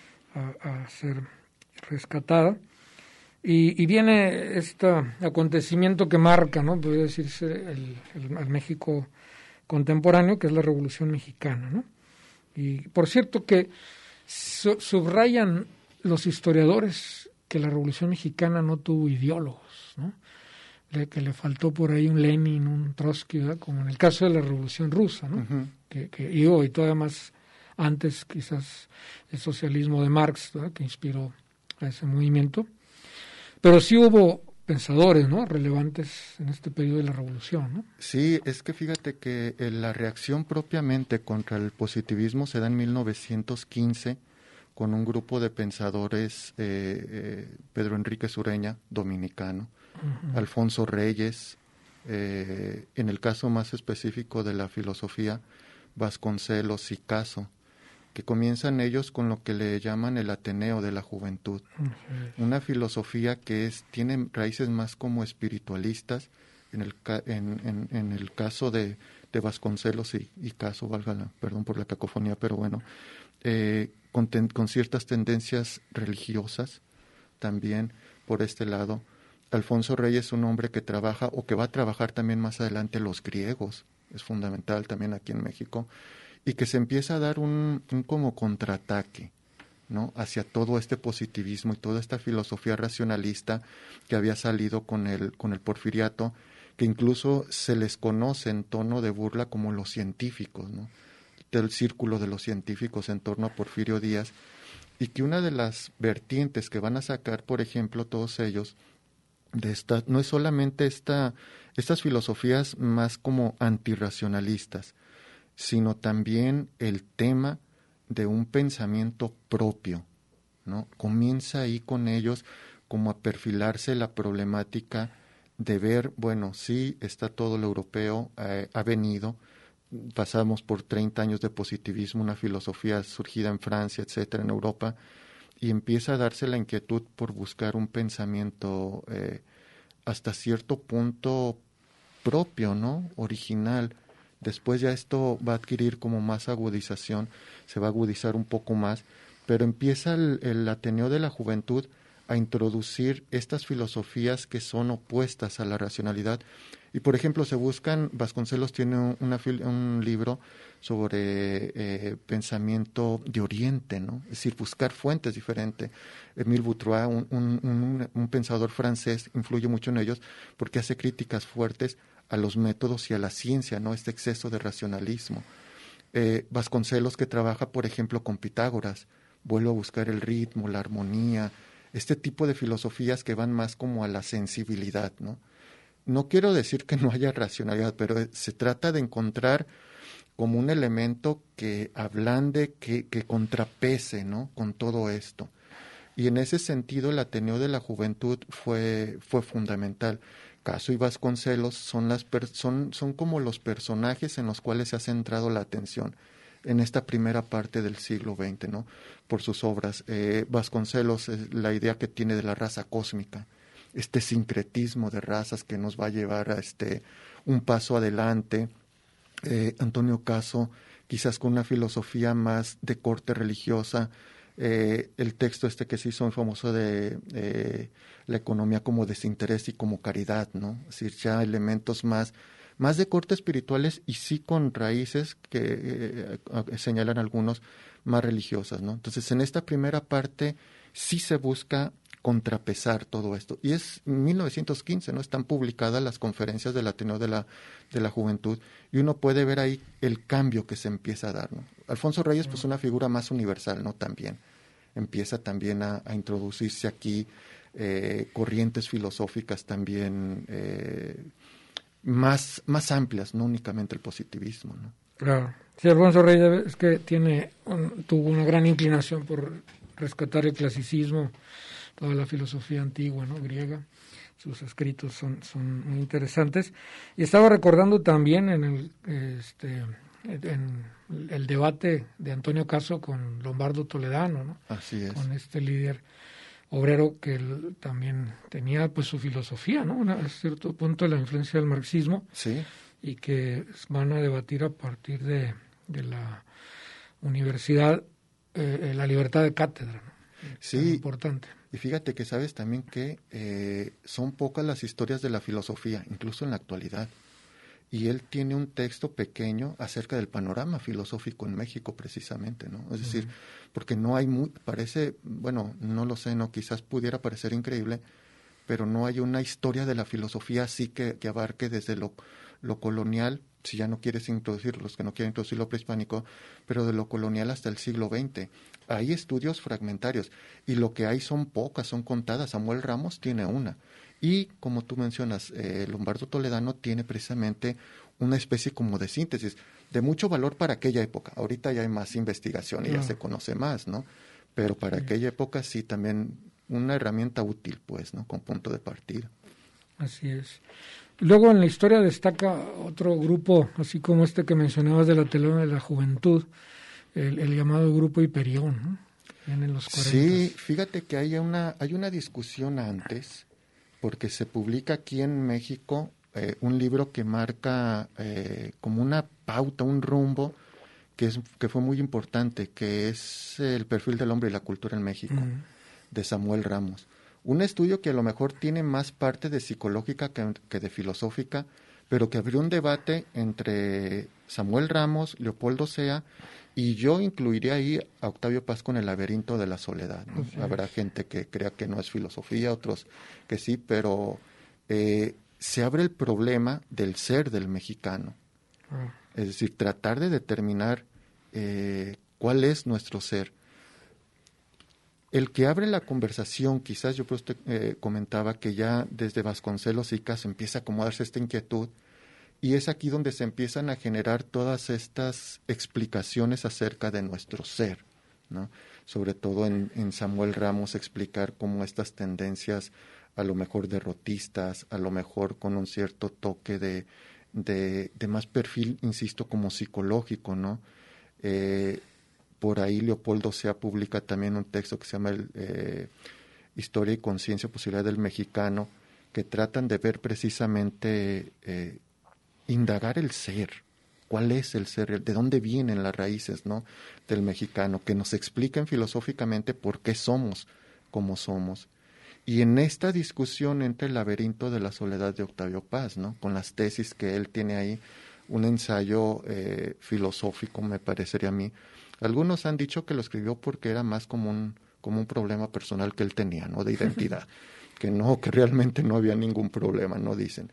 B: a, a ser rescatada. Y, y viene este acontecimiento que marca, ¿no? Podría decirse, el, el, el México contemporáneo, que es la Revolución Mexicana, ¿no? Y por cierto que su, subrayan los historiadores que la Revolución Mexicana no tuvo ideólogos, ¿no? Le, que le faltó por ahí un Lenin, un Trotsky, ¿verdad? Como en el caso de la Revolución Rusa, ¿no? Uh-huh. que, que, y hoy todavía más antes quizás el socialismo de Marx, ¿verdad? Que inspiró a ese movimiento. Pero sí hubo pensadores, ¿no? Relevantes en este periodo de la Revolución, ¿no?
C: Sí, es que fíjate que la reacción propiamente contra el positivismo se da en mil novecientos quince con un grupo de pensadores, eh, eh, Pedro Enrique Sureña, dominicano, uh-huh. Alfonso Reyes, eh, en el caso más específico de la filosofía, Vasconcelos y Caso, que comienzan ellos con lo que le llaman el Ateneo de la Juventud, uh-huh. una filosofía que es tiene raíces más como espiritualistas, en el, en, en, en el caso de, de Vasconcelos y, y Caso, valga la, perdón por la cacofonía, pero bueno, eh, con, ten, con ciertas tendencias religiosas también por este lado. Alfonso Reyes es un hombre que trabaja o que va a trabajar también más adelante los griegos, es fundamental también aquí en México, y que se empieza a dar un, un como contraataque, ¿no? Hacia todo este positivismo y toda esta filosofía racionalista que había salido con el, con el porfiriato, que incluso se les conoce en tono de burla como los científicos, ¿no? Del círculo de los científicos en torno a Porfirio Díaz, y que una de las vertientes que van a sacar, por ejemplo, todos ellos, de esta, no es solamente esta, estas filosofías más como antirracionalistas, sino también el tema de un pensamiento propio, ¿no? Comienza ahí con ellos como a perfilarse la problemática de ver, bueno, sí, está todo lo europeo, eh, ha venido, pasamos por treinta años de positivismo, una filosofía surgida en Francia, etcétera, en Europa, y empieza a darse la inquietud por buscar un pensamiento eh, hasta cierto punto propio, ¿no? Original. Después ya esto va a adquirir como más agudización, se va a agudizar un poco más, pero empieza el, el Ateneo de la Juventud a introducir estas filosofías que son opuestas a la racionalidad. Y, por ejemplo, se buscan, Vasconcelos tiene una, un libro sobre eh, pensamiento de Oriente, ¿no? Es decir, buscar fuentes diferentes. Émile Boutroux, un, un, un, un pensador francés, influye mucho en ellos porque hace críticas fuertes a los métodos y a la ciencia, ¿no? Este exceso de racionalismo. Eh, Vasconcelos, que trabaja, por ejemplo, con Pitágoras, vuelve a buscar el ritmo, la armonía, este tipo de filosofías que van más como a la sensibilidad, ¿no? No quiero decir que no haya racionalidad, pero se trata de encontrar como un elemento que ablande, que, que contrapese, ¿no? Con todo esto. Y en ese sentido el Ateneo de la Juventud fue, fue fundamental. Caso y Vasconcelos son, las per, son, son como los personajes en los cuales se ha centrado la atención en esta primera parte del siglo veinte, ¿no? Por sus obras. Eh, Vasconcelos, eh, la idea que tiene de la raza cósmica, este sincretismo de razas que nos va a llevar a este un paso adelante. Eh, Antonio Caso, quizás con una filosofía más de corte religiosa, eh, el texto este que se hizo muy famoso de eh, la economía como desinterés y como caridad, ¿no? Es decir, ya elementos más, más de corte espirituales y sí con raíces que eh, señalan algunos más religiosas, ¿no? Entonces, en esta primera parte sí se busca contrapesar todo esto. Y es mil novecientos quince, ¿no? Están publicadas las conferencias del Ateneo de la, de la Juventud y uno puede ver ahí el cambio que se empieza a dar, ¿no? Alfonso Reyes, pues una figura más universal, ¿no? También empieza también a, a introducirse aquí eh, corrientes filosóficas también eh, más, más amplias, no únicamente el positivismo, ¿no?
B: Claro. Sí, Alfonso Reyes es que tiene un, tuvo una gran inclinación por rescatar el clasicismo toda la filosofía antigua, ¿no? Griega. Sus escritos son, son muy interesantes. Y estaba recordando también en el, este, en el debate de Antonio Caso con Lombardo Toledano, ¿no?
C: Así es.
B: Con este líder obrero que él también tenía pues su filosofía, ¿no? Una, a cierto punto la influencia del marxismo.
C: Sí.
B: Y que van a debatir a partir de, de la universidad eh, la libertad de cátedra, ¿no?
C: Sí,
B: es importante.
C: Y fíjate que sabes también que eh, son pocas las historias de la filosofía, incluso en la actualidad. Y él tiene un texto pequeño acerca del panorama filosófico en México, precisamente, ¿no? Es decir, uh-huh. porque no hay, muy, parece, bueno, no lo sé, no, quizás pudiera parecer increíble, pero no hay una historia de la filosofía así que, que abarque desde lo, lo colonial, si ya no quieres introducir, los que no quieren introducir lo prehispánico, pero de lo colonial hasta el siglo veinte. Hay estudios fragmentarios y lo que hay son pocas, son contadas. Samuel Ramos tiene una. Y como tú mencionas, eh, Lombardo Toledano tiene precisamente una especie como de síntesis, de mucho valor para aquella época. Ahorita ya hay más investigación y no. ya se conoce más, ¿no? Pero para sí. aquella época sí también una herramienta útil, pues, ¿no? Con punto de partida.
B: Así es. Luego en la historia destaca otro grupo, así como este que mencionabas de la Telona de la Juventud, el, el llamado Grupo Hiperión, ¿no? En los cuarenta.
C: Sí, fíjate que hay una, hay una discusión antes, porque se publica aquí en México eh, un libro que marca eh, como una pauta, un rumbo, que, es, que fue muy importante, que es El perfil del hombre y la cultura en México, uh-huh. de Samuel Ramos. Un estudio que a lo mejor tiene más parte de psicológica que, que de filosófica, pero que abrió un debate entre Samuel Ramos, Leopoldo Sea, y yo incluiría ahí a Octavio Paz con El laberinto de la soledad, ¿no? Sí. Habrá gente que crea que no es filosofía, otros que sí, pero eh, se abre el problema del ser del mexicano. Ah. Es decir, tratar de determinar eh, cuál es nuestro ser. El que abre la conversación, quizás yo pues te, eh, comentaba que ya desde Vasconcelos y Caso empieza a acomodarse esta inquietud, y es aquí donde se empiezan a generar todas estas explicaciones acerca de nuestro ser, ¿no? Sobre todo en, en Samuel Ramos explicar cómo estas tendencias a lo mejor derrotistas, a lo mejor con un cierto toque de, de, de más perfil, insisto, como psicológico, ¿no? Eh, Por ahí Leopoldo Sea publica también un texto que se llama el, eh, Historia y Conciencia, Posibilidad del Mexicano, que tratan de ver precisamente, eh, indagar el ser, cuál es el ser, de dónde vienen las raíces, ¿no? del mexicano, que nos expliquen filosóficamente por qué somos como somos. Y en esta discusión entre El laberinto de la soledad de Octavio Paz, ¿no? con las tesis que él tiene ahí, un ensayo eh, filosófico, me parecería a mí. Algunos han dicho que lo escribió porque era más como un, como un problema personal que él tenía, ¿no? de identidad, que no, que realmente no había ningún problema, no dicen.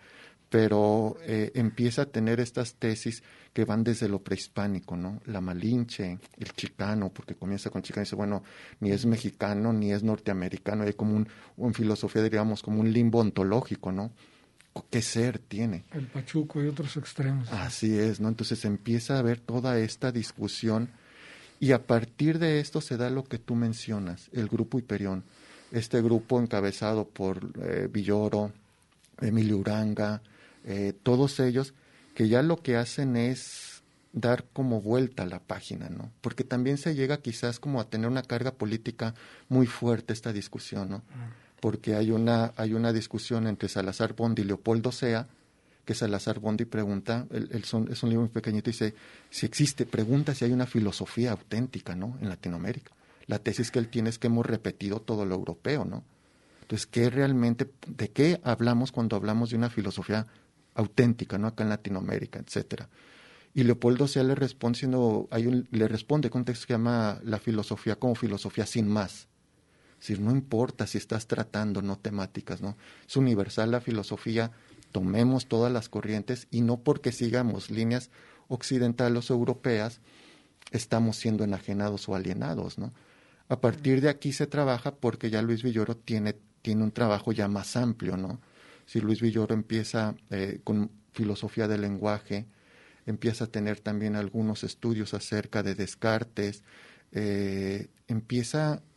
C: Pero eh, empieza a tener estas tesis que van desde lo prehispánico, ¿no? La Malinche, el chicano, porque comienza con chicano y dice, bueno, ni es mexicano ni es norteamericano, hay como un, en filosofía diríamos como un limbo ontológico, ¿no? ¿Qué ser tiene?
B: El Pachuco y otros extremos.
C: Así es, ¿no? Entonces empieza a haber toda esta discusión y a partir de esto se da lo que tú mencionas, el Grupo Hiperión. Este grupo encabezado por eh, Villoro, Emilio Uranga, eh, todos ellos que ya lo que hacen es dar como vuelta a la página, ¿no? Porque también se llega quizás como a tener una carga política muy fuerte esta discusión, ¿no? Porque hay una, hay una discusión entre Salazar Bondi y Leopoldo Sea, que Salazar Bondi pregunta, el, el son, es un libro muy pequeñito, y dice, si existe, pregunta si hay una filosofía auténtica, ¿no? en Latinoamérica. La tesis que él tiene es que hemos repetido todo lo europeo, ¿no? Entonces, ¿qué realmente, de qué hablamos cuando hablamos de una filosofía auténtica, ¿no? acá en Latinoamérica, etcétera? Y Leopoldo Sea le responde, siendo, hay un, le responde con un texto que se llama La filosofía como filosofía sin más. Es decir, no importa si estás tratando no temáticas, ¿no? Es universal la filosofía, tomemos todas las corrientes y no porque sigamos líneas occidentales o europeas estamos siendo enajenados o alienados, ¿no? A partir de aquí se trabaja porque ya Luis Villoro tiene, tiene un trabajo ya más amplio, ¿no? Si Luis Villoro empieza eh, con filosofía del lenguaje, empieza a tener también algunos estudios acerca de Descartes, eh, empieza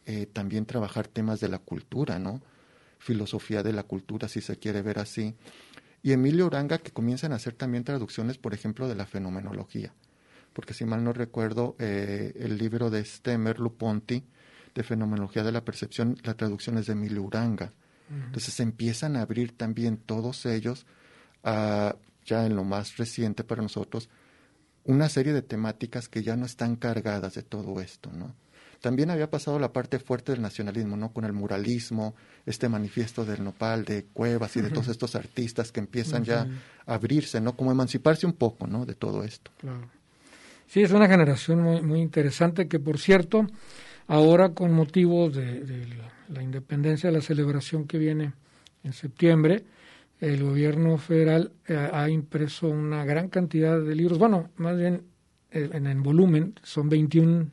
C: eh, también trabajar temas de la cultura, ¿no? Filosofía de la cultura, si se quiere ver así. Y Emilio Uranga, que comienzan a hacer también traducciones, por ejemplo, de la fenomenología. Porque si mal no recuerdo, eh, el libro de este Merleau-Ponty, de Fenomenología de la Percepción, la traducción es de Emilio Uranga. Uh-huh. Entonces empiezan a abrir también todos ellos, a, ya en lo más reciente para nosotros, una serie de temáticas que ya no están cargadas de todo esto, ¿no? También había pasado la parte fuerte del nacionalismo, ¿no? Con el muralismo, este manifiesto del Nopal, de Cuevas y de uh-huh. todos estos artistas que empiezan uh-huh. ya a abrirse, ¿no? Como emanciparse un poco, ¿no? De todo esto.
B: Claro. Sí, es una generación muy, muy interesante que, por cierto, ahora con motivo de, de la independencia, la celebración que viene en septiembre, el gobierno federal eh, ha impreso una gran cantidad de libros, bueno, más bien eh, en el volumen, son veintiún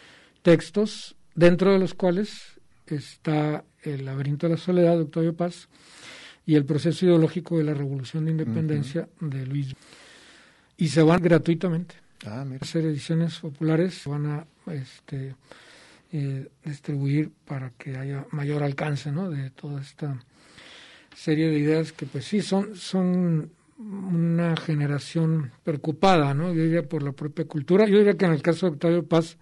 B: textos, dentro de los cuales está El laberinto de la soledad de Octavio Paz y El proceso ideológico de la revolución de independencia uh-huh. de Luis. Y se van gratuitamente.
C: Ah, mira.
B: Hacer ediciones populares, van a este, eh, distribuir para que haya mayor alcance, ¿no? De toda esta serie de ideas que pues sí son son una generación preocupada, ¿no? Yo diría por la propia cultura. Yo diría que en el caso de Octavio Paz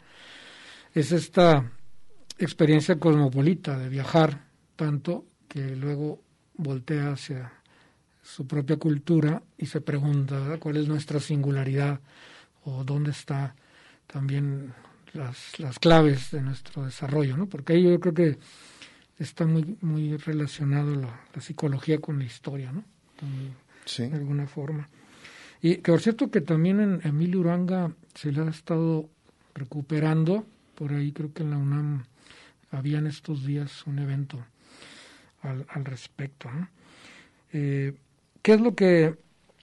B: es esta experiencia cosmopolita de viajar tanto que luego voltea hacia su propia cultura y se pregunta, ¿verdad?, cuál es nuestra singularidad o dónde está también las, las claves de nuestro desarrollo, ¿no? Porque ahí yo creo que está muy muy relacionado la, la psicología con la historia, ¿no? También, sí. De alguna forma. Y que por cierto que también en Emilio Uranga se le ha estado recuperando, por ahí creo que en la UNAM había en estos días un evento al, al respecto, ¿no? Eh, ¿Qué es lo que,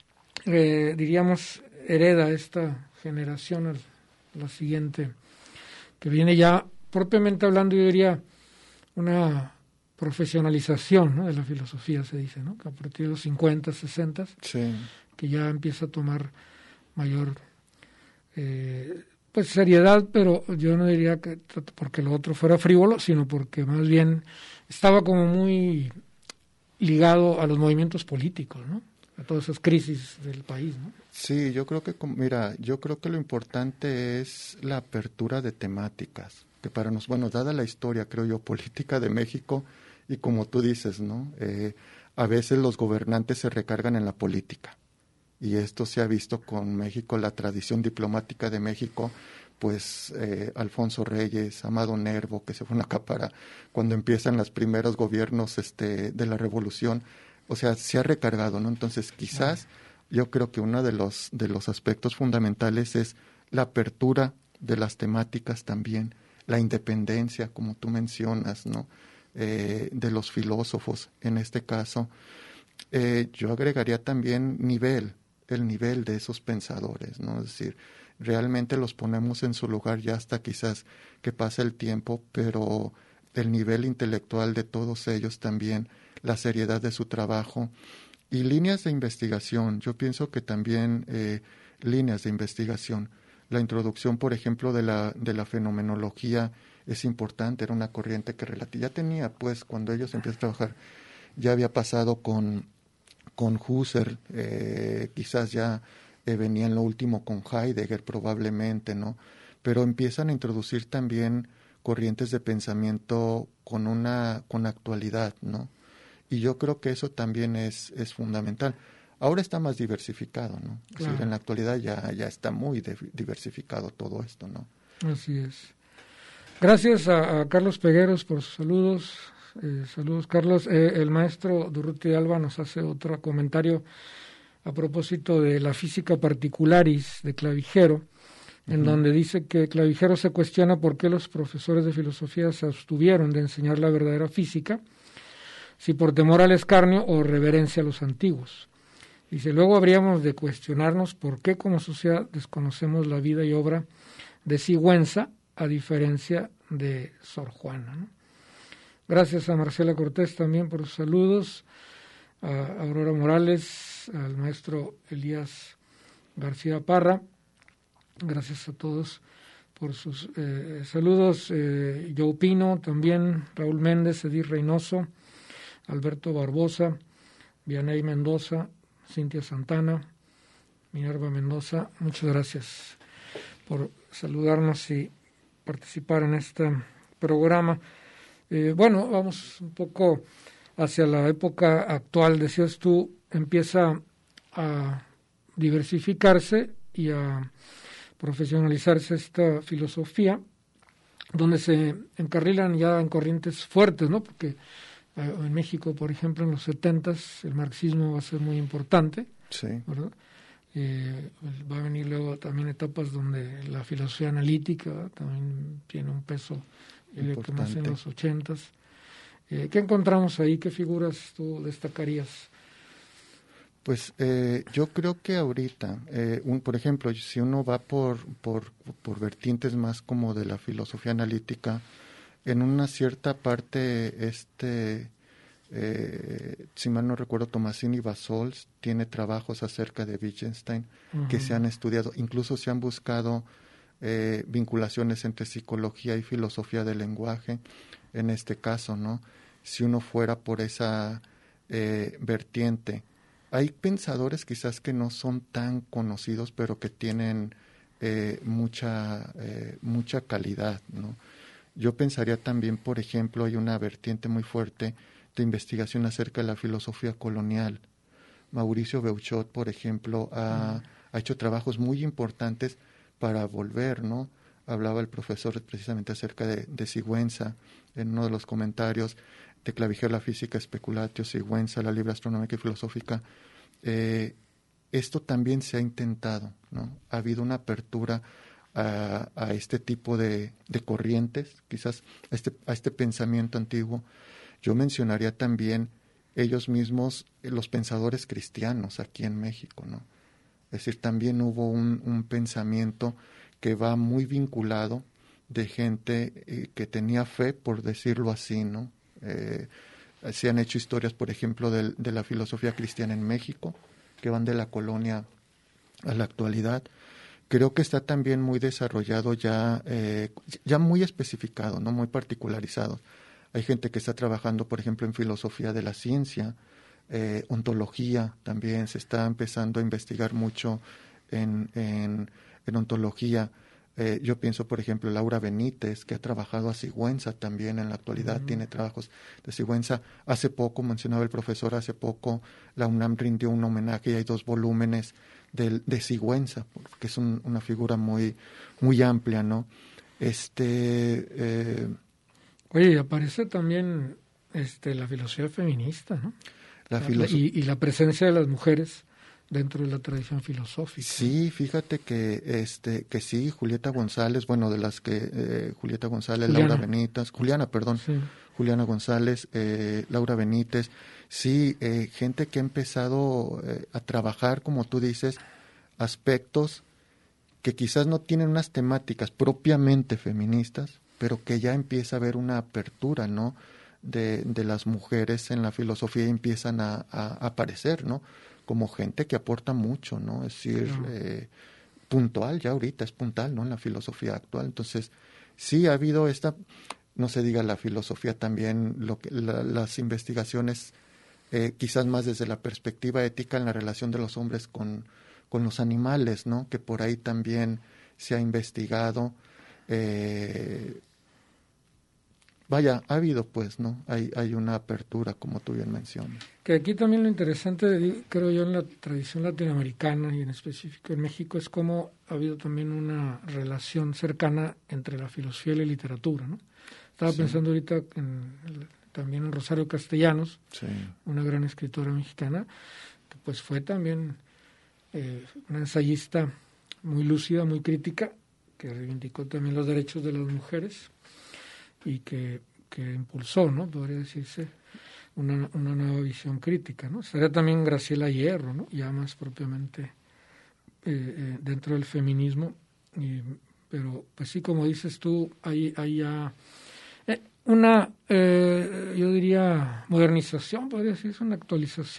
B: eh, diríamos, hereda esta generación a la siguiente, que viene ya, propiamente hablando, yo diría, una profesionalización, ¿no?, de la filosofía, se dice, ¿no?, que a partir de los cincuenta, sesenta,
C: sí.
B: que ya empieza a tomar mayor eh, pues seriedad, pero yo no diría que porque lo otro fuera frívolo, sino porque más bien estaba como muy ligado a los movimientos políticos, ¿no?, a todas esas crisis del país, ¿no?
C: Sí, yo creo que, mira, yo creo que lo importante es la apertura de temáticas, que para nos, bueno, dada la historia, creo yo, política de México, y como tú dices, ¿no?, eh, a veces los gobernantes se recargan en la política, y esto se ha visto con México, la tradición diplomática de México, pues eh, Alfonso Reyes, Amado Nervo, que se fueron acá para cuando empiezan los primeros gobiernos este, de la Revolución, o sea, se ha recargado, ¿no? Entonces, quizás yo creo que uno de los de los aspectos fundamentales es la apertura de las temáticas también, la independencia, como tú mencionas, ¿no?, eh, de los filósofos, en este caso. Eh, yo agregaría también nivel, el nivel de esos pensadores, ¿no? Es decir, realmente los ponemos en su lugar ya hasta quizás que pase el tiempo, pero el nivel intelectual de todos ellos también, la seriedad de su trabajo y líneas de investigación. Yo pienso que también eh, líneas de investigación. La introducción, por ejemplo, de la de la fenomenología es importante. Era una corriente que relati- ya tenía, pues, cuando ellos empiezan a trabajar, ya había pasado con, con Husserl, eh, quizás ya eh, venía en lo último con Heidegger probablemente, ¿no? Pero empiezan a introducir también corrientes de pensamiento con una con actualidad, ¿no? Y yo creo que eso también es, es fundamental. Ahora está más diversificado, ¿no? Es
B: Claro.
C: decir, en la actualidad ya, ya está muy de, diversificado todo esto, ¿no?
B: Así es. Gracias a, a Carlos Pegueros por sus saludos. Eh, saludos, Carlos. Eh, el maestro Durruti Alba nos hace otro comentario a propósito de la física particularis de Clavijero, en uh-huh. donde dice que Clavijero se cuestiona por qué los profesores de filosofía se abstuvieron de enseñar la verdadera física, si por temor al escarnio o reverencia a los antiguos. Dice, luego habríamos de cuestionarnos por qué como sociedad desconocemos la vida y obra de Sigüenza, a diferencia de Sor Juana, ¿no? Gracias a Marcela Cortés también por sus saludos, a Aurora Morales, al maestro Elías García Parra. Gracias a todos por sus eh, saludos. Eh, Joe Pino también, Raúl Méndez, Edith Reynoso, Alberto Barbosa, Vianey Mendoza, Cintia Santana, Minerva Mendoza. Muchas gracias por saludarnos y participar en este programa. Eh, bueno, vamos un poco hacia la época actual. Decías tú, empieza a diversificarse y a profesionalizarse esta filosofía, donde se encarrilan ya en corrientes fuertes, ¿no? Porque eh, en México, por ejemplo, en los setentas, el marxismo va a ser muy importante,
C: sí,
B: ¿verdad? Eh, va a venir luego también etapas donde la filosofía analítica también tiene un peso eh, que más en los ochentas. Eh, ¿Qué encontramos ahí? ¿Qué figuras tú destacarías?
C: Pues eh, yo creo que ahorita, eh, un, por ejemplo, si uno va por, por, por vertientes más como de la filosofía analítica, en una cierta parte, este, eh, si mal no recuerdo, Tomasini Basols tiene trabajos acerca de Wittgenstein uh-huh. que se han estudiado, incluso se han buscado eh, vinculaciones entre psicología y filosofía del lenguaje, en este caso, ¿no? Si uno fuera por esa eh, vertiente. Hay pensadores quizás que no son tan conocidos, pero que tienen eh, mucha, eh, mucha calidad, ¿no? Yo pensaría también, por ejemplo, hay una vertiente muy fuerte de investigación acerca de la filosofía colonial. Mauricio Beuchot, por ejemplo, ha, mm. ha hecho trabajos muy importantes para volver, ¿no? Hablaba el profesor precisamente acerca de, de Sigüenza en uno de los comentarios, de Claviger, la física especulatio, Sigüenza, la libre astronómica y filosófica. Eh, esto también se ha intentado, ¿no? Ha habido una apertura a, a este tipo de, de corrientes, quizás a este, a este pensamiento antiguo. Yo mencionaría también ellos mismos, los pensadores cristianos aquí en México, ¿no? Es decir, también hubo un, un pensamiento que va muy vinculado de gente eh, que tenía fe, por decirlo así, ¿no? Eh, se han hecho historias, por ejemplo, de, de la filosofía cristiana en México, que van de la colonia a la actualidad. Creo que está también muy desarrollado ya, eh, ya muy especificado, no muy particularizado. Hay gente que está trabajando, por ejemplo, en filosofía de la ciencia, eh, ontología también, se está empezando a investigar mucho en, en, en ontología. Eh, yo pienso, por ejemplo, Laura Benítez, que ha trabajado a Sigüenza también en la actualidad, mm. tiene trabajos de Sigüenza. Hace poco, mencionaba el profesor, hace poco la UNAM rindió un homenaje y hay dos volúmenes de, de Sigüenza, que es un, una figura muy, muy amplia, ¿no? Este... Eh,
B: Oye, aparece también este, la filosofía feminista, ¿no?
C: La filoso-
B: y, y la presencia de las mujeres dentro de la tradición filosófica.
C: Sí, fíjate que este que sí, Julieta González, bueno, de las que eh, Julieta González, Juliana. Laura Benítez, Juliana, perdón, sí. Juliana González, eh, Laura Benítez, sí, eh, gente que ha empezado eh, a trabajar, como tú dices, aspectos que quizás no tienen unas temáticas propiamente feministas, pero que ya empieza a haber una apertura, ¿no? De, de las mujeres en la filosofía y empiezan a, a, a aparecer, ¿no? Como gente que aporta mucho, ¿no? Es decir, no. eh, puntual, ya ahorita es puntual, ¿no? En la filosofía actual. Entonces, sí ha habido esta, no se diga la filosofía también, lo que, la, las investigaciones, eh, quizás más desde la perspectiva ética en la relación de los hombres con, con los animales, ¿no? Que por ahí también se ha investigado. Eh, Vaya, ha habido pues, ¿no? Hay, hay una apertura, como tú bien mencionas.
B: Que aquí también lo interesante, creo yo, en la tradición latinoamericana y en específico en México, es cómo ha habido también una relación cercana entre la filosofía y la literatura, ¿no? Estaba sí. pensando ahorita en, también en Rosario Castellanos, sí. una gran escritora mexicana, que pues fue también eh, una ensayista muy lúcida, muy crítica, que reivindicó también los derechos de las mujeres y que, que impulsó, ¿no? Podría decirse, una, una nueva visión crítica, ¿no? Estaría también Graciela Hierro, ¿no? Ya más propiamente eh, eh, dentro del feminismo, y, pero pues sí, como dices tú, hay, hay ya eh, una, eh, yo diría, modernización, podría decirse, una actualización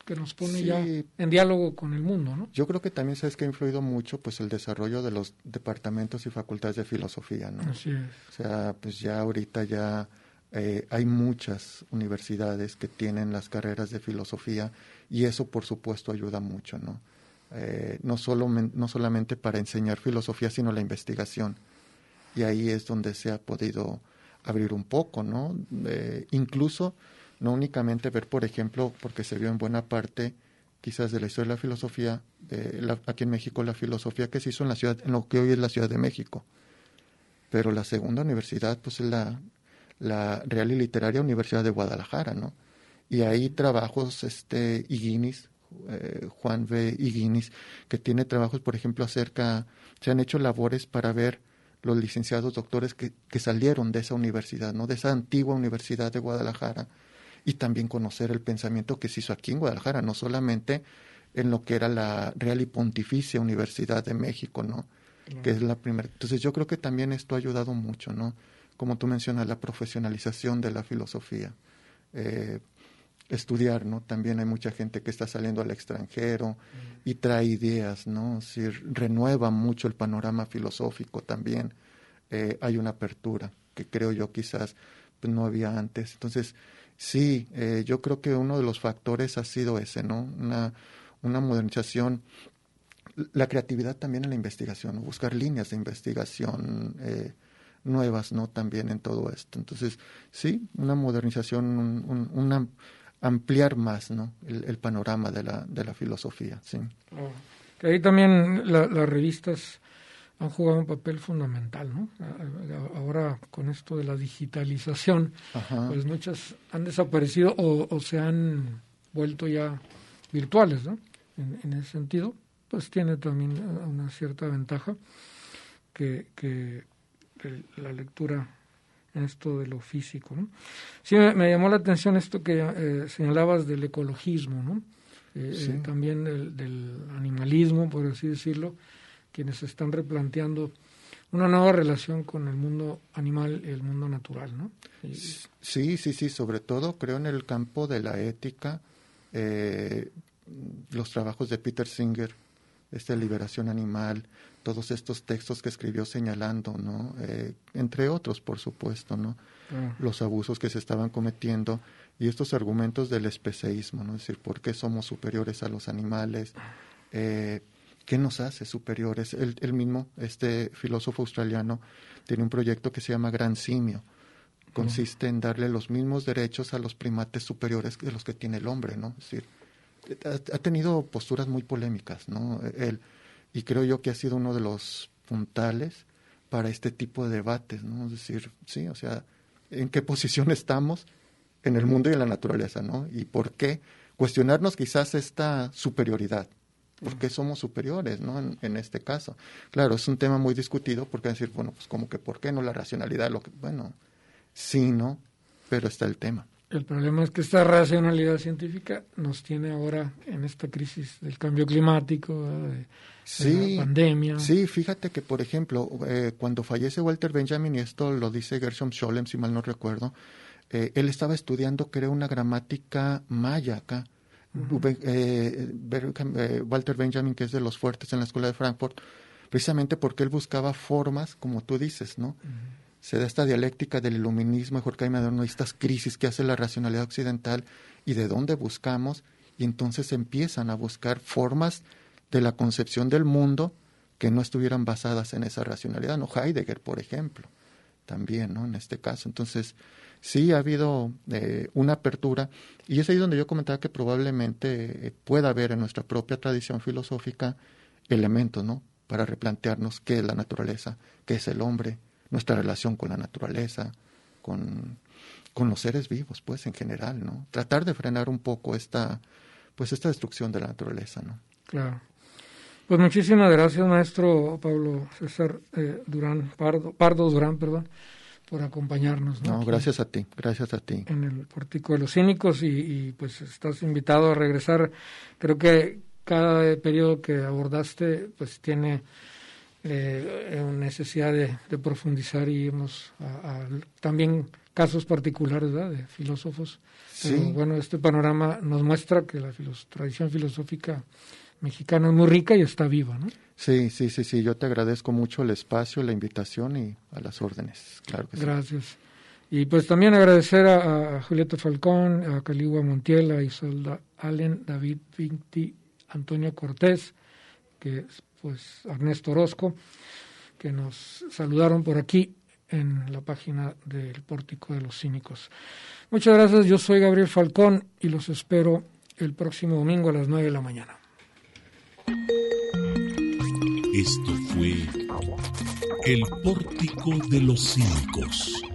B: que nos pone
C: sí,
B: ya en diálogo con el mundo, ¿no?
C: Yo creo que también sabes que ha influido mucho pues el desarrollo de los departamentos y facultades de filosofía, ¿no?
B: Así es.
C: O sea, pues ya ahorita ya eh, hay muchas universidades que tienen las carreras de filosofía y eso por supuesto ayuda mucho, ¿no? Eh, no, solo, no solamente para enseñar filosofía, sino la investigación. Y ahí es donde se ha podido abrir un poco, ¿no? Eh, incluso no únicamente ver, por ejemplo, porque se vio en buena parte quizás de la historia de la filosofía, eh, la, aquí en México la filosofía que se hizo en la ciudad, en lo que hoy es la Ciudad de México. Pero la segunda universidad, pues es la, la Real y Literaria Universidad de Guadalajara, ¿no? Y ahí trabajos, este, Higuinis, eh, Juan B. Higuinis, que tiene trabajos, por ejemplo, acerca, se han hecho labores para ver los licenciados doctores que, que salieron de esa universidad, ¿no? De esa antigua universidad de Guadalajara, y también conocer el pensamiento que se hizo aquí en Guadalajara, no solamente en lo que era la Real y Pontificia Universidad de México, ¿no? Claro. Que es la primera. Entonces yo creo que también esto ha ayudado mucho, ¿no? Como tú mencionas, la profesionalización de la filosofía. Eh, estudiar, ¿no? También hay mucha gente que está saliendo al extranjero mm. y trae ideas, ¿no? Es decir, renueva mucho el panorama filosófico también. Eh, hay una apertura que creo yo quizás pues, no había antes. Entonces, sí, eh, yo creo que uno de los factores ha sido ese, ¿no? Una, una modernización, la creatividad también en la investigación, ¿no? Buscar líneas de investigación eh, nuevas, ¿no? También en todo esto. Entonces, sí, una modernización, un, un, una ampliar más, ¿no? El, el panorama de la, de la filosofía, sí.
B: Oh. Que ahí también la, las revistas han jugado un papel fundamental, ¿no? Ahora con esto de la digitalización, Ajá. pues muchas han desaparecido o, o se han vuelto ya virtuales, ¿no? En, en ese sentido, pues tiene también una cierta ventaja que, que la lectura en esto de lo físico, ¿no? Sí, me, me llamó la atención esto que eh, señalabas del ecologismo, ¿no? Eh, sí. eh, también del, del animalismo, por así decirlo, quienes están replanteando una nueva relación con el mundo animal y el mundo natural, ¿no? Y,
C: sí, sí, sí, sobre todo creo en el campo de la ética, eh, los trabajos de Peter Singer, esta liberación animal, todos estos textos que escribió señalando, ¿no? Eh, entre otros, por supuesto, ¿no? Uh. Los abusos que se estaban cometiendo y estos argumentos del especismo, ¿no? Es decir, ¿por qué somos superiores a los animales? Eh, ¿Qué nos hace superiores? Él, él mismo, este filósofo australiano, tiene un proyecto que se llama Gran Simio. Consiste uh. en darle los mismos derechos a los primates superiores de los que tiene el hombre, ¿no? Es decir, ha, ha tenido posturas muy polémicas, ¿no? Él, y creo yo que ha sido uno de los puntales para este tipo de debates, ¿no? Es decir, sí, o sea, ¿en qué posición estamos en el mundo y en la naturaleza, ¿no? Y por qué cuestionarnos quizás esta superioridad. ¿Por qué somos superiores, ¿no? En, en este caso. Claro, es un tema muy discutido porque decir, bueno, pues como que ¿por qué no la racionalidad? Lo que, bueno, sí, ¿no? Pero está el tema.
B: El problema es que esta racionalidad científica nos tiene ahora en esta crisis del cambio climático, de,
C: sí,
B: de la pandemia.
C: Sí, fíjate que, por ejemplo, eh, cuando fallece Walter Benjamin, y esto lo dice Gershom Scholem, si mal no recuerdo, eh, él estaba estudiando, creo, una gramática maya acá. Uh-huh. eh, eh, Walter Benjamin, que es de los fuertes en la Escuela de Frankfurt, precisamente porque él buscaba formas, como tú dices, ¿no? Uh-huh. Se da esta dialéctica del iluminismo de Horkheimer Adorno, estas crisis que hace la racionalidad occidental y de dónde buscamos, y entonces empiezan a buscar formas de la concepción del mundo que no estuvieran basadas en esa racionalidad, ¿no? Heidegger, por ejemplo, también, ¿no? En este caso. Entonces, sí ha habido eh, una apertura, y es ahí donde yo comentaba que probablemente eh, pueda haber en nuestra propia tradición filosófica elementos, ¿no? Para replantearnos qué es la naturaleza, qué es el hombre, nuestra relación con la naturaleza, con, con los seres vivos, pues, en general, ¿no? Tratar de frenar un poco esta, pues, esta destrucción de la naturaleza, ¿no?
B: Claro. Pues muchísimas gracias, maestro Pablo César eh, Durán, Pardo, Pardo Durán, perdón, por acompañarnos, ¿no?
C: No, gracias a ti, gracias a ti.
B: En el Pórtico de los Cínicos y, y pues estás invitado a regresar. Creo que cada periodo que abordaste, pues, tiene Eh, necesidad de, de profundizar y irnos a, a, también casos particulares, ¿verdad?, de filósofos.
C: Sí.
B: Pero bueno, este panorama nos muestra que la filos- tradición filosófica mexicana es muy rica y está viva, ¿no?
C: Sí, sí, sí, sí. Yo te agradezco mucho el espacio, la invitación y a las órdenes. Claro que
B: Gracias.
C: Sí.
B: Y pues también agradecer a, a Julieta Falcón, a Caligua Montiel, a Isolda Allen, David Vinti, Antonio Cortés, que pues Ernesto Orozco, que nos saludaron por aquí en la página del Pórtico de los Cínicos. Muchas gracias, yo soy Gabriel Falcón y los espero el próximo domingo a las nueve de la mañana.
A: Esto fue El Pórtico de los Cínicos.